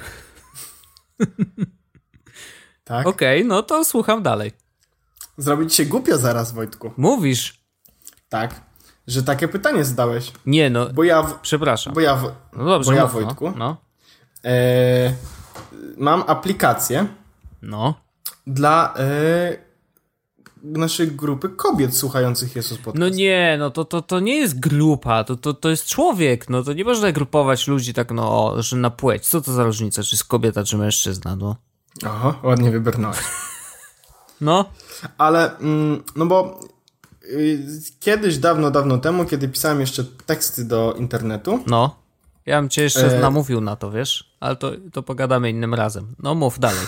Tak. Okej, okay, no to słucham dalej. Zrobić się głupio zaraz, Wojtku. Mówisz? Tak, że takie pytanie zadałeś. Nie no, bo ja w... przepraszam. Bo ja, w... no dobrze, bo ja mów, Wojtku, no. No. E... mam aplikację no. dla e... naszej grupy kobiet słuchających Jesus Podcast. No nie, no to, to, to nie jest grupa, to, to, to jest człowiek, no to nie można grupować ludzi tak, no, że na płeć. Co to za różnica, czy jest kobieta, czy mężczyzna, no. Aha, ładnie wybrnąłeś. No. Ale, no bo kiedyś, dawno, dawno temu, kiedy pisałem jeszcze teksty do internetu. No. Ja bym cię jeszcze e... namówił na to, wiesz? Ale to, to pogadamy innym razem. No mów dalej.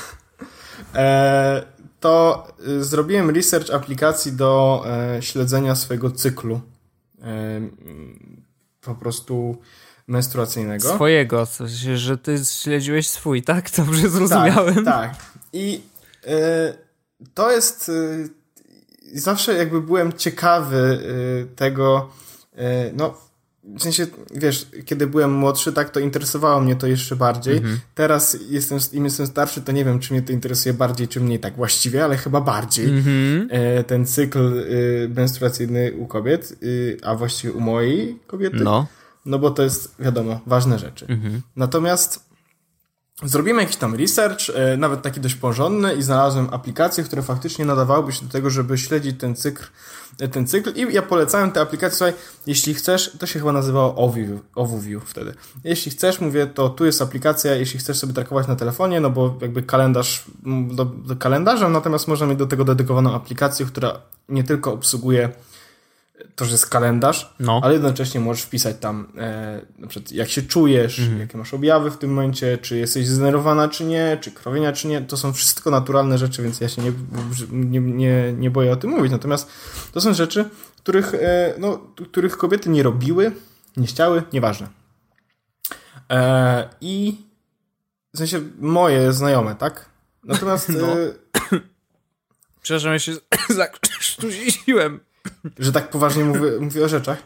E... To zrobiłem research aplikacji do e... śledzenia swojego cyklu. E... Po prostu menstruacyjnego. Swojego, w sensie, że ty śledziłeś swój, tak? Dobrze zrozumiałem. Tak, tak. I e... to jest... E... Zawsze jakby byłem ciekawy e... tego, e... no w sensie, wiesz, kiedy byłem młodszy, tak, to interesowało mnie to jeszcze bardziej. Mm-hmm. Teraz jestem, im jestem starszy, to nie wiem, czy mnie to interesuje bardziej, czy mniej tak właściwie, ale chyba bardziej. Mm-hmm. E... Ten cykl e... menstruacyjny u kobiet, e... a właściwie u mojej kobiety. No. No bo to jest, wiadomo, ważne rzeczy. Mhm. Natomiast zrobimy jakiś tam research, e, nawet taki dość porządny i znalazłem aplikacje, które faktycznie nadawałyby się do tego, żeby śledzić ten cykl, ten cykl i ja polecałem te aplikacje. Słuchaj, jeśli chcesz, to się chyba nazywało OvuView, OvuView wtedy. Jeśli chcesz, mówię, to tu jest aplikacja, jeśli chcesz sobie trakować na telefonie, no bo jakby kalendarz do, do kalendarza, natomiast można mieć do tego dedykowaną aplikację, która nie tylko obsługuje to, że jest kalendarz, no. ale jednocześnie możesz wpisać tam e, na przykład jak się czujesz, mhm. jakie masz objawy w tym momencie, czy jesteś zdenerwowana, czy nie, czy krwawienia, czy nie. To są wszystko naturalne rzeczy, więc ja się nie, nie, nie, nie boję o tym mówić. Natomiast to są rzeczy, których, e, no, których kobiety nie robiły, nie chciały, nieważne. E, I w sensie moje znajome, tak? Natomiast... No. E, Przepraszam, ja się zakrztusiłem. Że tak poważnie mówię, mówię o rzeczach?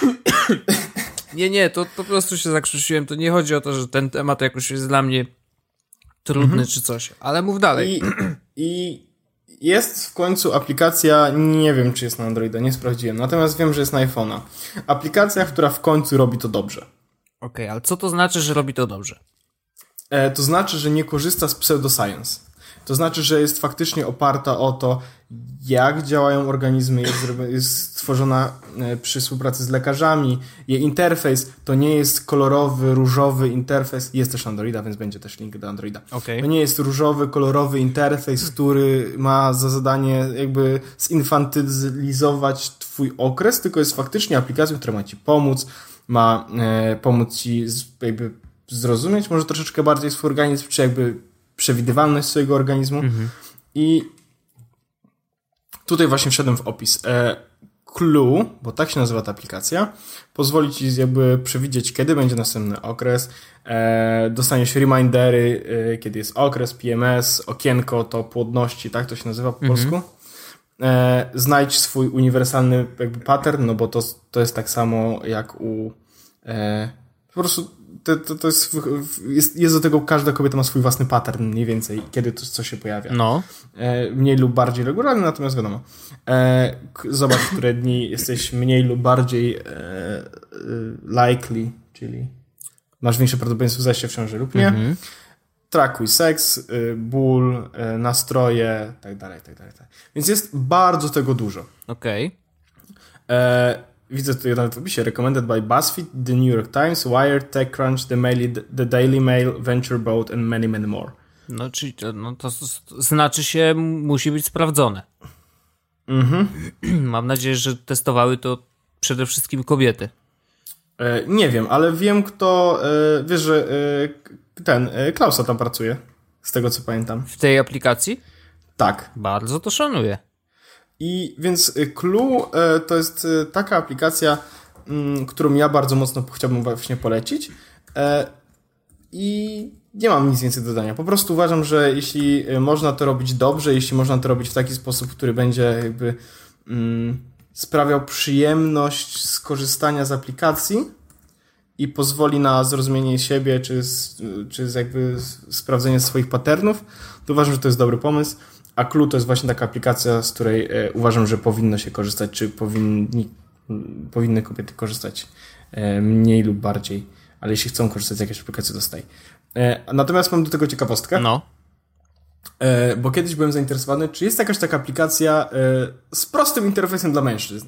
Nie, nie, to po prostu się zakrztusiłem. To nie chodzi o to, że ten temat jakoś jest dla mnie trudny mhm. czy coś, ale mów dalej. I, I jest w końcu aplikacja, nie wiem czy jest na Androida, nie sprawdziłem, natomiast wiem, że jest na iPhone'a. Aplikacja, która w końcu robi to dobrze. Okej, okay, ale co to znaczy, że robi to dobrze? E, to znaczy, że nie korzysta z pseudoscience. To znaczy, że jest faktycznie oparta o to, jak działają organizmy, jest, jest stworzona przy współpracy z lekarzami. Jej interfejs to nie jest kolorowy, różowy interfejs. Jest też Androida, więc będzie też link do Androida. Okay. To nie jest różowy, kolorowy interfejs, który ma za zadanie jakby zinfantylizować twój okres, tylko jest faktycznie aplikacją, która ma ci pomóc, ma e, pomóc ci z, jakby zrozumieć może troszeczkę bardziej swój organizm, czy jakby przewidywalność swojego organizmu. Mhm. I tutaj właśnie wszedłem w opis. E, Clue, bo tak się nazywa ta aplikacja, pozwoli ci jakby przewidzieć, kiedy będzie następny okres. E, dostaniesz remindery, e, kiedy jest okres, P M S, okienko to płodności, tak to się nazywa po mhm. polsku. E, znajdź swój uniwersalny jakby pattern, no bo to, to jest tak samo jak u e, po prostu To, to, to jest, jest, jest do tego, każda kobieta ma swój własny pattern mniej więcej, kiedy to co się pojawia. No. E, mniej lub bardziej regularny, natomiast wiadomo. E, zobacz, w które dni jesteś mniej lub bardziej e, e, likely, czyli masz większe prawdopodobieństwo zajścia w ciąży lub nie. Mhm. Trakuj seks, y, ból, y, nastroje, tak dalej, tak dalej. Tak. Więc jest bardzo tego dużo. Okej. Okay. Widzę tutaj nawet w opisie. Recommended by BuzzFeed, The New York Times, Wired, TechCrunch, The, Mail, The Daily Mail, Venture Boat and many, many more. No, czyli to, no, to znaczy się musi być sprawdzone. Mhm. Mam nadzieję, że testowały to przede wszystkim kobiety. E, nie wiem, ale wiem kto... E, wiesz, że e, ten e, Klausa tam pracuje. Z tego co pamiętam. W tej aplikacji? Tak. Bardzo to szanuję. I więc Clue to jest taka aplikacja, mm, którą ja bardzo mocno chciałbym właśnie polecić. E, I nie mam nic więcej do dodania. Po prostu uważam, że jeśli można to robić dobrze, jeśli można to robić w taki sposób, który będzie jakby mm, sprawiał przyjemność skorzystania z aplikacji i pozwoli na zrozumienie siebie, czy, czy jakby sprawdzenie swoich patternów, to uważam, że to jest dobry pomysł. A Clue to jest właśnie taka aplikacja, z której e, uważam, że powinno się korzystać, czy powinni, powinny kobiety korzystać e, mniej lub bardziej, ale jeśli chcą korzystać z jakiejś aplikacji, dostaję. E, natomiast mam do tego ciekawostkę, no. e, bo kiedyś byłem zainteresowany, czy jest jakaś taka aplikacja e, z prostym interfejsem dla mężczyzn.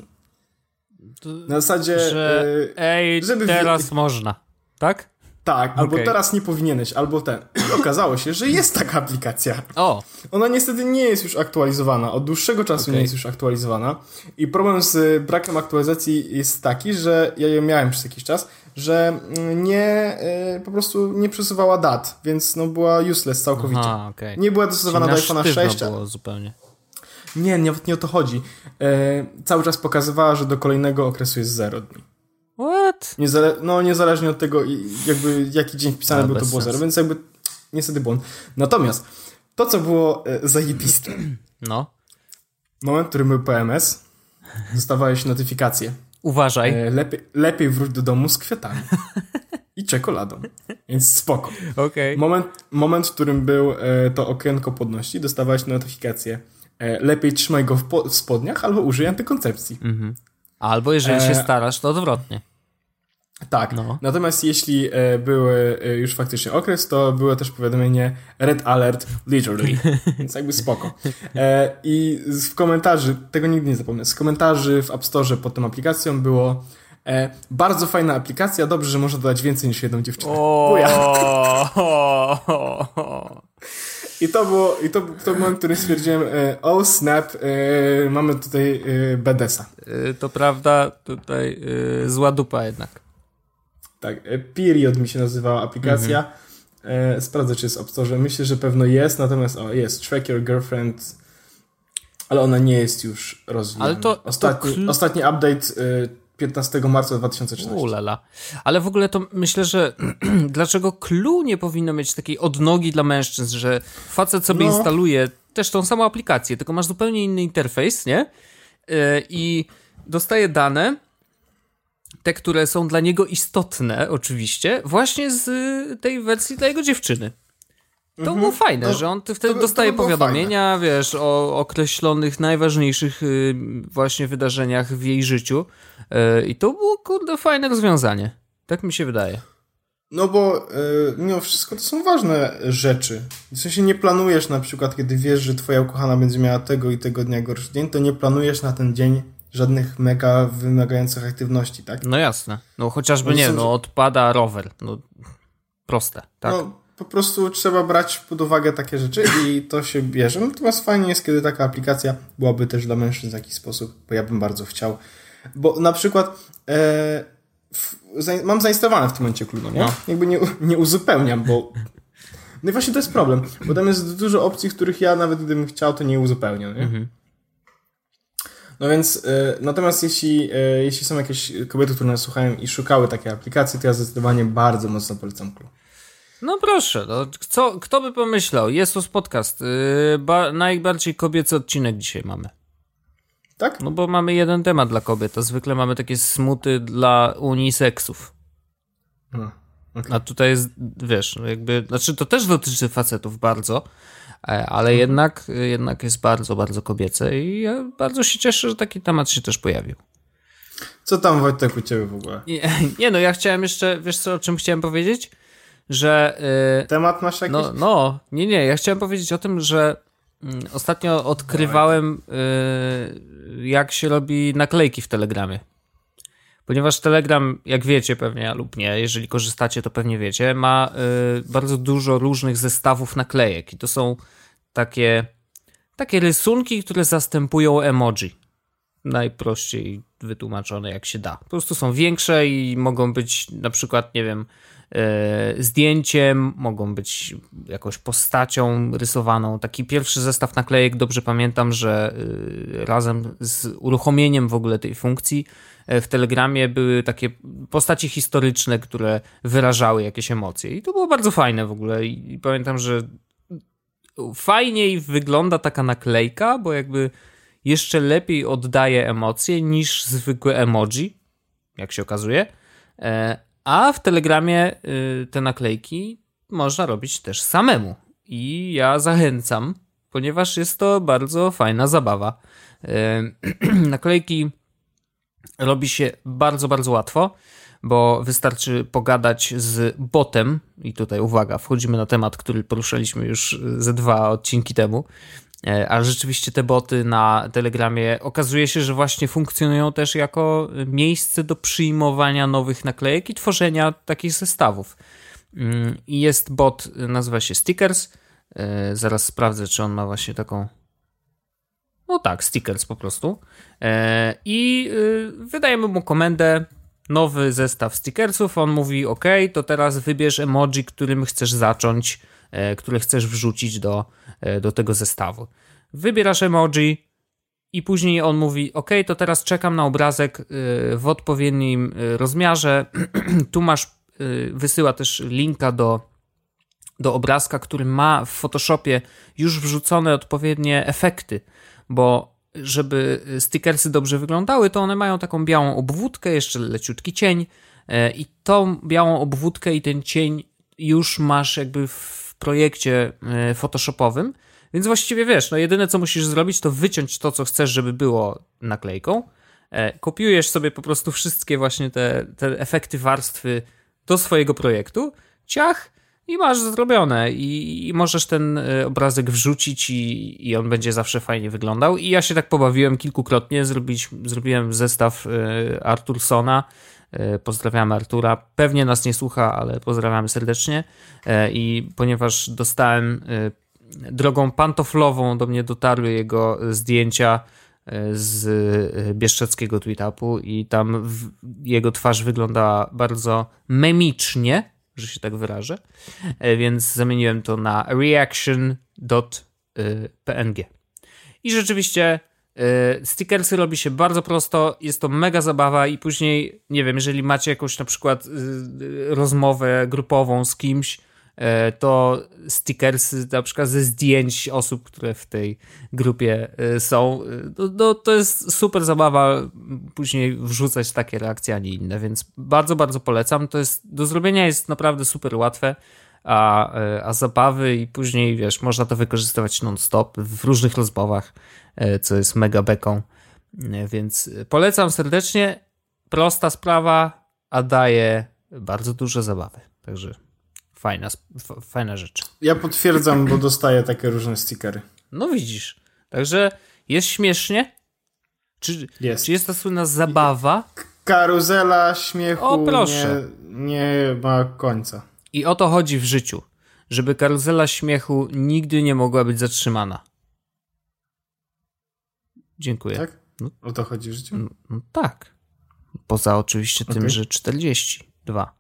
Na zasadzie, że e, ej, żeby teraz w... można, tak? Tak, albo okay. teraz nie powinieneś, albo ten. I okazało się, że jest taka aplikacja. O. Ona niestety nie jest już aktualizowana. Od dłuższego czasu okay. nie jest już aktualizowana. I problem z brakiem aktualizacji jest taki, że ja ją miałem przez jakiś czas, że nie, po prostu nie przesuwała dat, więc no była useless całkowicie. Aha, okay. Nie była dostosowana do iPhone'a sześć. Było zupełnie. Nie, nawet nie o to chodzi. E, cały czas pokazywała, że do kolejnego okresu jest zero dni. What? Niezale- no niezależnie od tego, jakby jaki dzień wpisany był, to było zero, więc jakby niestety błąd. Natomiast to, co było e, zajebiste, no. moment, w którym był P M S, dostawałeś notyfikację. Uważaj. E, lepiej, lepiej wróć do domu z kwiatami i czekoladą. Więc spoko. Okay. Moment, moment, w którym był e, to okienko podności, dostawałeś notyfikację. E, lepiej trzymaj go w, po- w spodniach albo użyj antykoncepcji. Mhm. Albo jeżeli się starasz, to odwrotnie. Tak. No. Natomiast jeśli e, były e, już faktycznie okres, to było też powiadomienie Red Alert literally. Więc jakby spoko. E, I z, w komentarzy, tego nigdy nie zapomnę, z komentarzy w App Store pod tą aplikacją było e, bardzo fajna aplikacja, dobrze, że można dodać więcej niż jedną dziewczynę. O, I to było, i to, to był moment, w którym stwierdziłem, e, oh snap, e, mamy tutaj e, bedesa. E, to prawda, tutaj e, zła dupa jednak. Tak, e, Period mi się nazywała aplikacja. Mhm. E, sprawdzę, czy jest w App Store. Myślę, że pewno jest, natomiast o, jest Track Your Girlfriend, ale ona nie jest już rozwijana. Ale to, ostatni, to kl... ostatni update e, piętnastego marca dwa tysiące trzynastego. Ulala. Ale w ogóle to myślę, że dlaczego Clue nie powinno mieć takiej odnogi dla mężczyzn, że facet sobie no. instaluje też tą samą aplikację, tylko masz zupełnie inny interfejs, nie? Yy, I dostaje dane, te, które są dla niego istotne, oczywiście, właśnie z tej wersji dla jego dziewczyny. To mhm. było fajne, no, że on wtedy to, dostaje to powiadomienia, fajne. Wiesz, o określonych najważniejszych y, właśnie wydarzeniach w jej życiu. Y, I to było, kurde, fajne rozwiązanie. Tak mi się wydaje. No bo y, mimo wszystko to są ważne rzeczy. W sensie nie planujesz na przykład, kiedy wiesz, że twoja ukochana będzie miała tego i tego dnia gorszy dzień, to nie planujesz na ten dzień żadnych mega wymagających aktywności, tak? No jasne. No chociażby no, nie, są, no odpada rower. No proste, tak? No, po prostu trzeba brać pod uwagę takie rzeczy i to się bierze. Natomiast fajnie jest, kiedy taka aplikacja byłaby też dla mężczyzn w jakiś sposób, bo ja bym bardzo chciał. Bo na przykład e, w, za, mam zainstalowane w tym momencie Clue, nie? No. Jakby nie, nie uzupełniam, bo no i właśnie to jest problem, bo tam jest dużo opcji, których ja nawet gdybym chciał, to nie uzupełniam, nie? Mhm. No więc, e, natomiast jeśli, e, jeśli są jakieś kobiety, które nas słuchają i szukały takiej aplikacji, to ja zdecydowanie bardzo mocno polecam Clue. No proszę, no, co, kto by pomyślał? Jest to podcast. Yy, ba, najbardziej kobiecy odcinek dzisiaj mamy. Tak? No bo mamy jeden temat dla kobiet, a zwykle mamy takie smuty dla uniseksów. No, okay. A tutaj jest, wiesz, jakby, znaczy to też dotyczy facetów bardzo, ale mhm. jednak, jednak jest bardzo, bardzo kobiece i ja bardzo się cieszę, że taki temat się też pojawił. Co tam, Wojtek, u ciebie w ogóle? Nie, nie no, ja chciałem jeszcze, wiesz co, o czym chciałem powiedzieć? Że... Yy, temat masz jakiś? No, no, nie, nie, ja chciałem powiedzieć o tym, że y, ostatnio odkrywałem y, jak się robi naklejki w Telegramie. Ponieważ Telegram, jak wiecie pewnie lub nie, jeżeli korzystacie, to pewnie wiecie, ma y, bardzo dużo różnych zestawów naklejek i to są takie, takie rysunki, które zastępują emoji. najprościej wytłumaczone jak się da. Po prostu są większe i mogą być na przykład, nie wiem, zdjęciem, mogą być jakąś postacią rysowaną. Taki pierwszy zestaw naklejek, dobrze pamiętam, że razem z uruchomieniem w ogóle tej funkcji w Telegramie były takie postaci historyczne, które wyrażały jakieś emocje i to było bardzo fajne w ogóle i pamiętam, że fajniej wygląda taka naklejka, bo jakby jeszcze lepiej oddaje emocje niż zwykłe emoji, jak się okazuje. A w Telegramie te naklejki można robić też samemu. I ja zachęcam, ponieważ jest to bardzo fajna zabawa. Naklejki robi się bardzo, bardzo łatwo, bo wystarczy pogadać z botem. I tutaj uwaga, wchodzimy na temat, który poruszaliśmy już ze dwa odcinki temu. A rzeczywiście te boty na Telegramie okazuje się, że właśnie funkcjonują też jako miejsce do przyjmowania nowych naklejek i tworzenia takich zestawów. I jest bot, nazywa się Stickers. Zaraz sprawdzę, czy on ma właśnie taką... No tak, Stickers po prostu. I wydajemy mu komendę, nowy zestaw stickersów. On mówi, ok, to teraz wybierz emoji, którym chcesz zacząć, które chcesz wrzucić do, do tego zestawu. Wybierasz emoji i później on mówi, ok, to teraz czekam na obrazek w odpowiednim rozmiarze. Tu masz, wysyła też linka do, do obrazka, który ma w Photoshopie już wrzucone odpowiednie efekty, bo żeby stickersy dobrze wyglądały, to one mają taką białą obwódkę, jeszcze leciutki cień i tą białą obwódkę i ten cień już masz jakby w projekcie photoshopowym, więc właściwie wiesz, no jedyne co musisz zrobić, to wyciąć to, co chcesz, żeby było naklejką, kopiujesz sobie po prostu wszystkie właśnie te, te efekty warstwy do swojego projektu, ciach i masz zrobione i, i możesz ten obrazek wrzucić i, i on będzie zawsze fajnie wyglądał i ja się tak pobawiłem kilkukrotnie, Zrobiliśmy, zrobiłem zestaw Artursona. Pozdrawiamy Artura. Pewnie nas nie słucha, ale pozdrawiamy serdecznie. I ponieważ dostałem drogą pantoflową, do mnie dotarły jego zdjęcia z bieszczadzkiego tweet-upu i tam w, jego twarz wyglądała bardzo memicznie, że się tak wyrażę, więc zamieniłem to na reaction dot p n g. I rzeczywiście stickersy robi się bardzo prosto, jest to mega zabawa i później, nie wiem, jeżeli macie jakąś na przykład rozmowę grupową z kimś, to stickersy na przykład ze zdjęć osób, które w tej grupie są, to, to, to jest super zabawa później wrzucać takie reakcje, a nie inne, więc bardzo, bardzo polecam. To jest, do zrobienia jest naprawdę super łatwe, a, a zabawy i później, wiesz, można to wykorzystywać non-stop w różnych rozmowach, co jest mega beką, więc polecam serdecznie. Prosta sprawa, a daje bardzo dużo zabawy, także fajna, f- fajna rzecz. Ja potwierdzam, bo dostaję takie różne stickery. No widzisz, także jest śmiesznie? Czy jest, czy jest ta słynna zabawa? Karuzela śmiechu o, proszę. Nie, nie ma końca. I o to chodzi w życiu, żeby karuzela śmiechu nigdy nie mogła być zatrzymana. Dziękuję. Tak? No, o to chodzi w życiu? No, no tak. Poza oczywiście okay. tym, że czterdzieści dwa.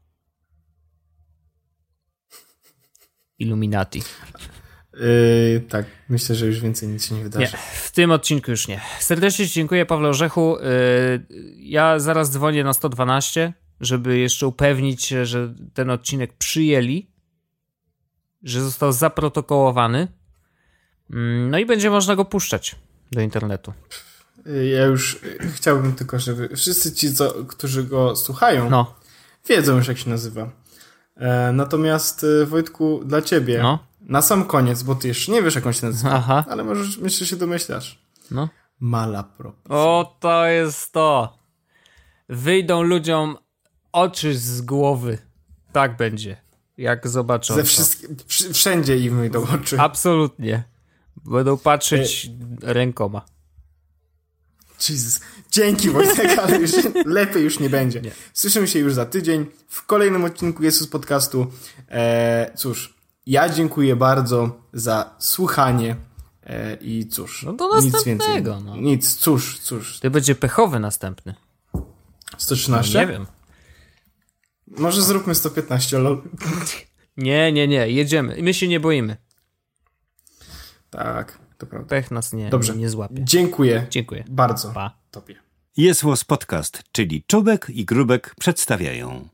Illuminati. Yy, tak, myślę, że już więcej nic się nie wydarzy. Nie, w tym odcinku już nie. Serdecznie Ci dziękuję, Pawle Orzechu. Yy, ja zaraz dzwonię na sto dwanaście, żeby jeszcze upewnić się, że ten odcinek przyjęli, że został zaprotokołowany. Yy, no i będzie można go puszczać do internetu. Ja już chciałbym tylko, żeby wszyscy ci, co, którzy go słuchają, no. wiedzą już, jak się nazywa. E, natomiast Wojtku, dla ciebie no. na sam koniec, bo ty jeszcze nie wiesz, jak on się nazywa, aha. ale możesz, myślę, że się domyślasz. No. Malapropos. O, to jest to. Wyjdą ludziom oczy z głowy. Tak będzie, jak zobaczą. Ze wszystkie, wszędzie im wyjdą oczy. Absolutnie. Będą patrzeć e... rękoma. Jezus. Dzięki, Wojtek, ale już lepiej już nie będzie. Nie. Słyszymy się już za tydzień w kolejnym odcinku Jesus Podcastu. Eee, cóż, ja dziękuję bardzo za słuchanie E, I cóż. No do następnego. Nic, no. nic, cóż, cóż. To będzie pechowy następny. sto trzynaście? No, nie wiem. Może zróbmy sto piętnaście, lol. Nie, nie, nie, jedziemy. My się nie boimy. Tak, to prawda. Pech nas nie, Dobrze. nie, nie złapie. Dziękuję. Dziękuję. Bardzo Pa. tobie. Jest Łos Podcast, czyli Czubek i Grubek przedstawiają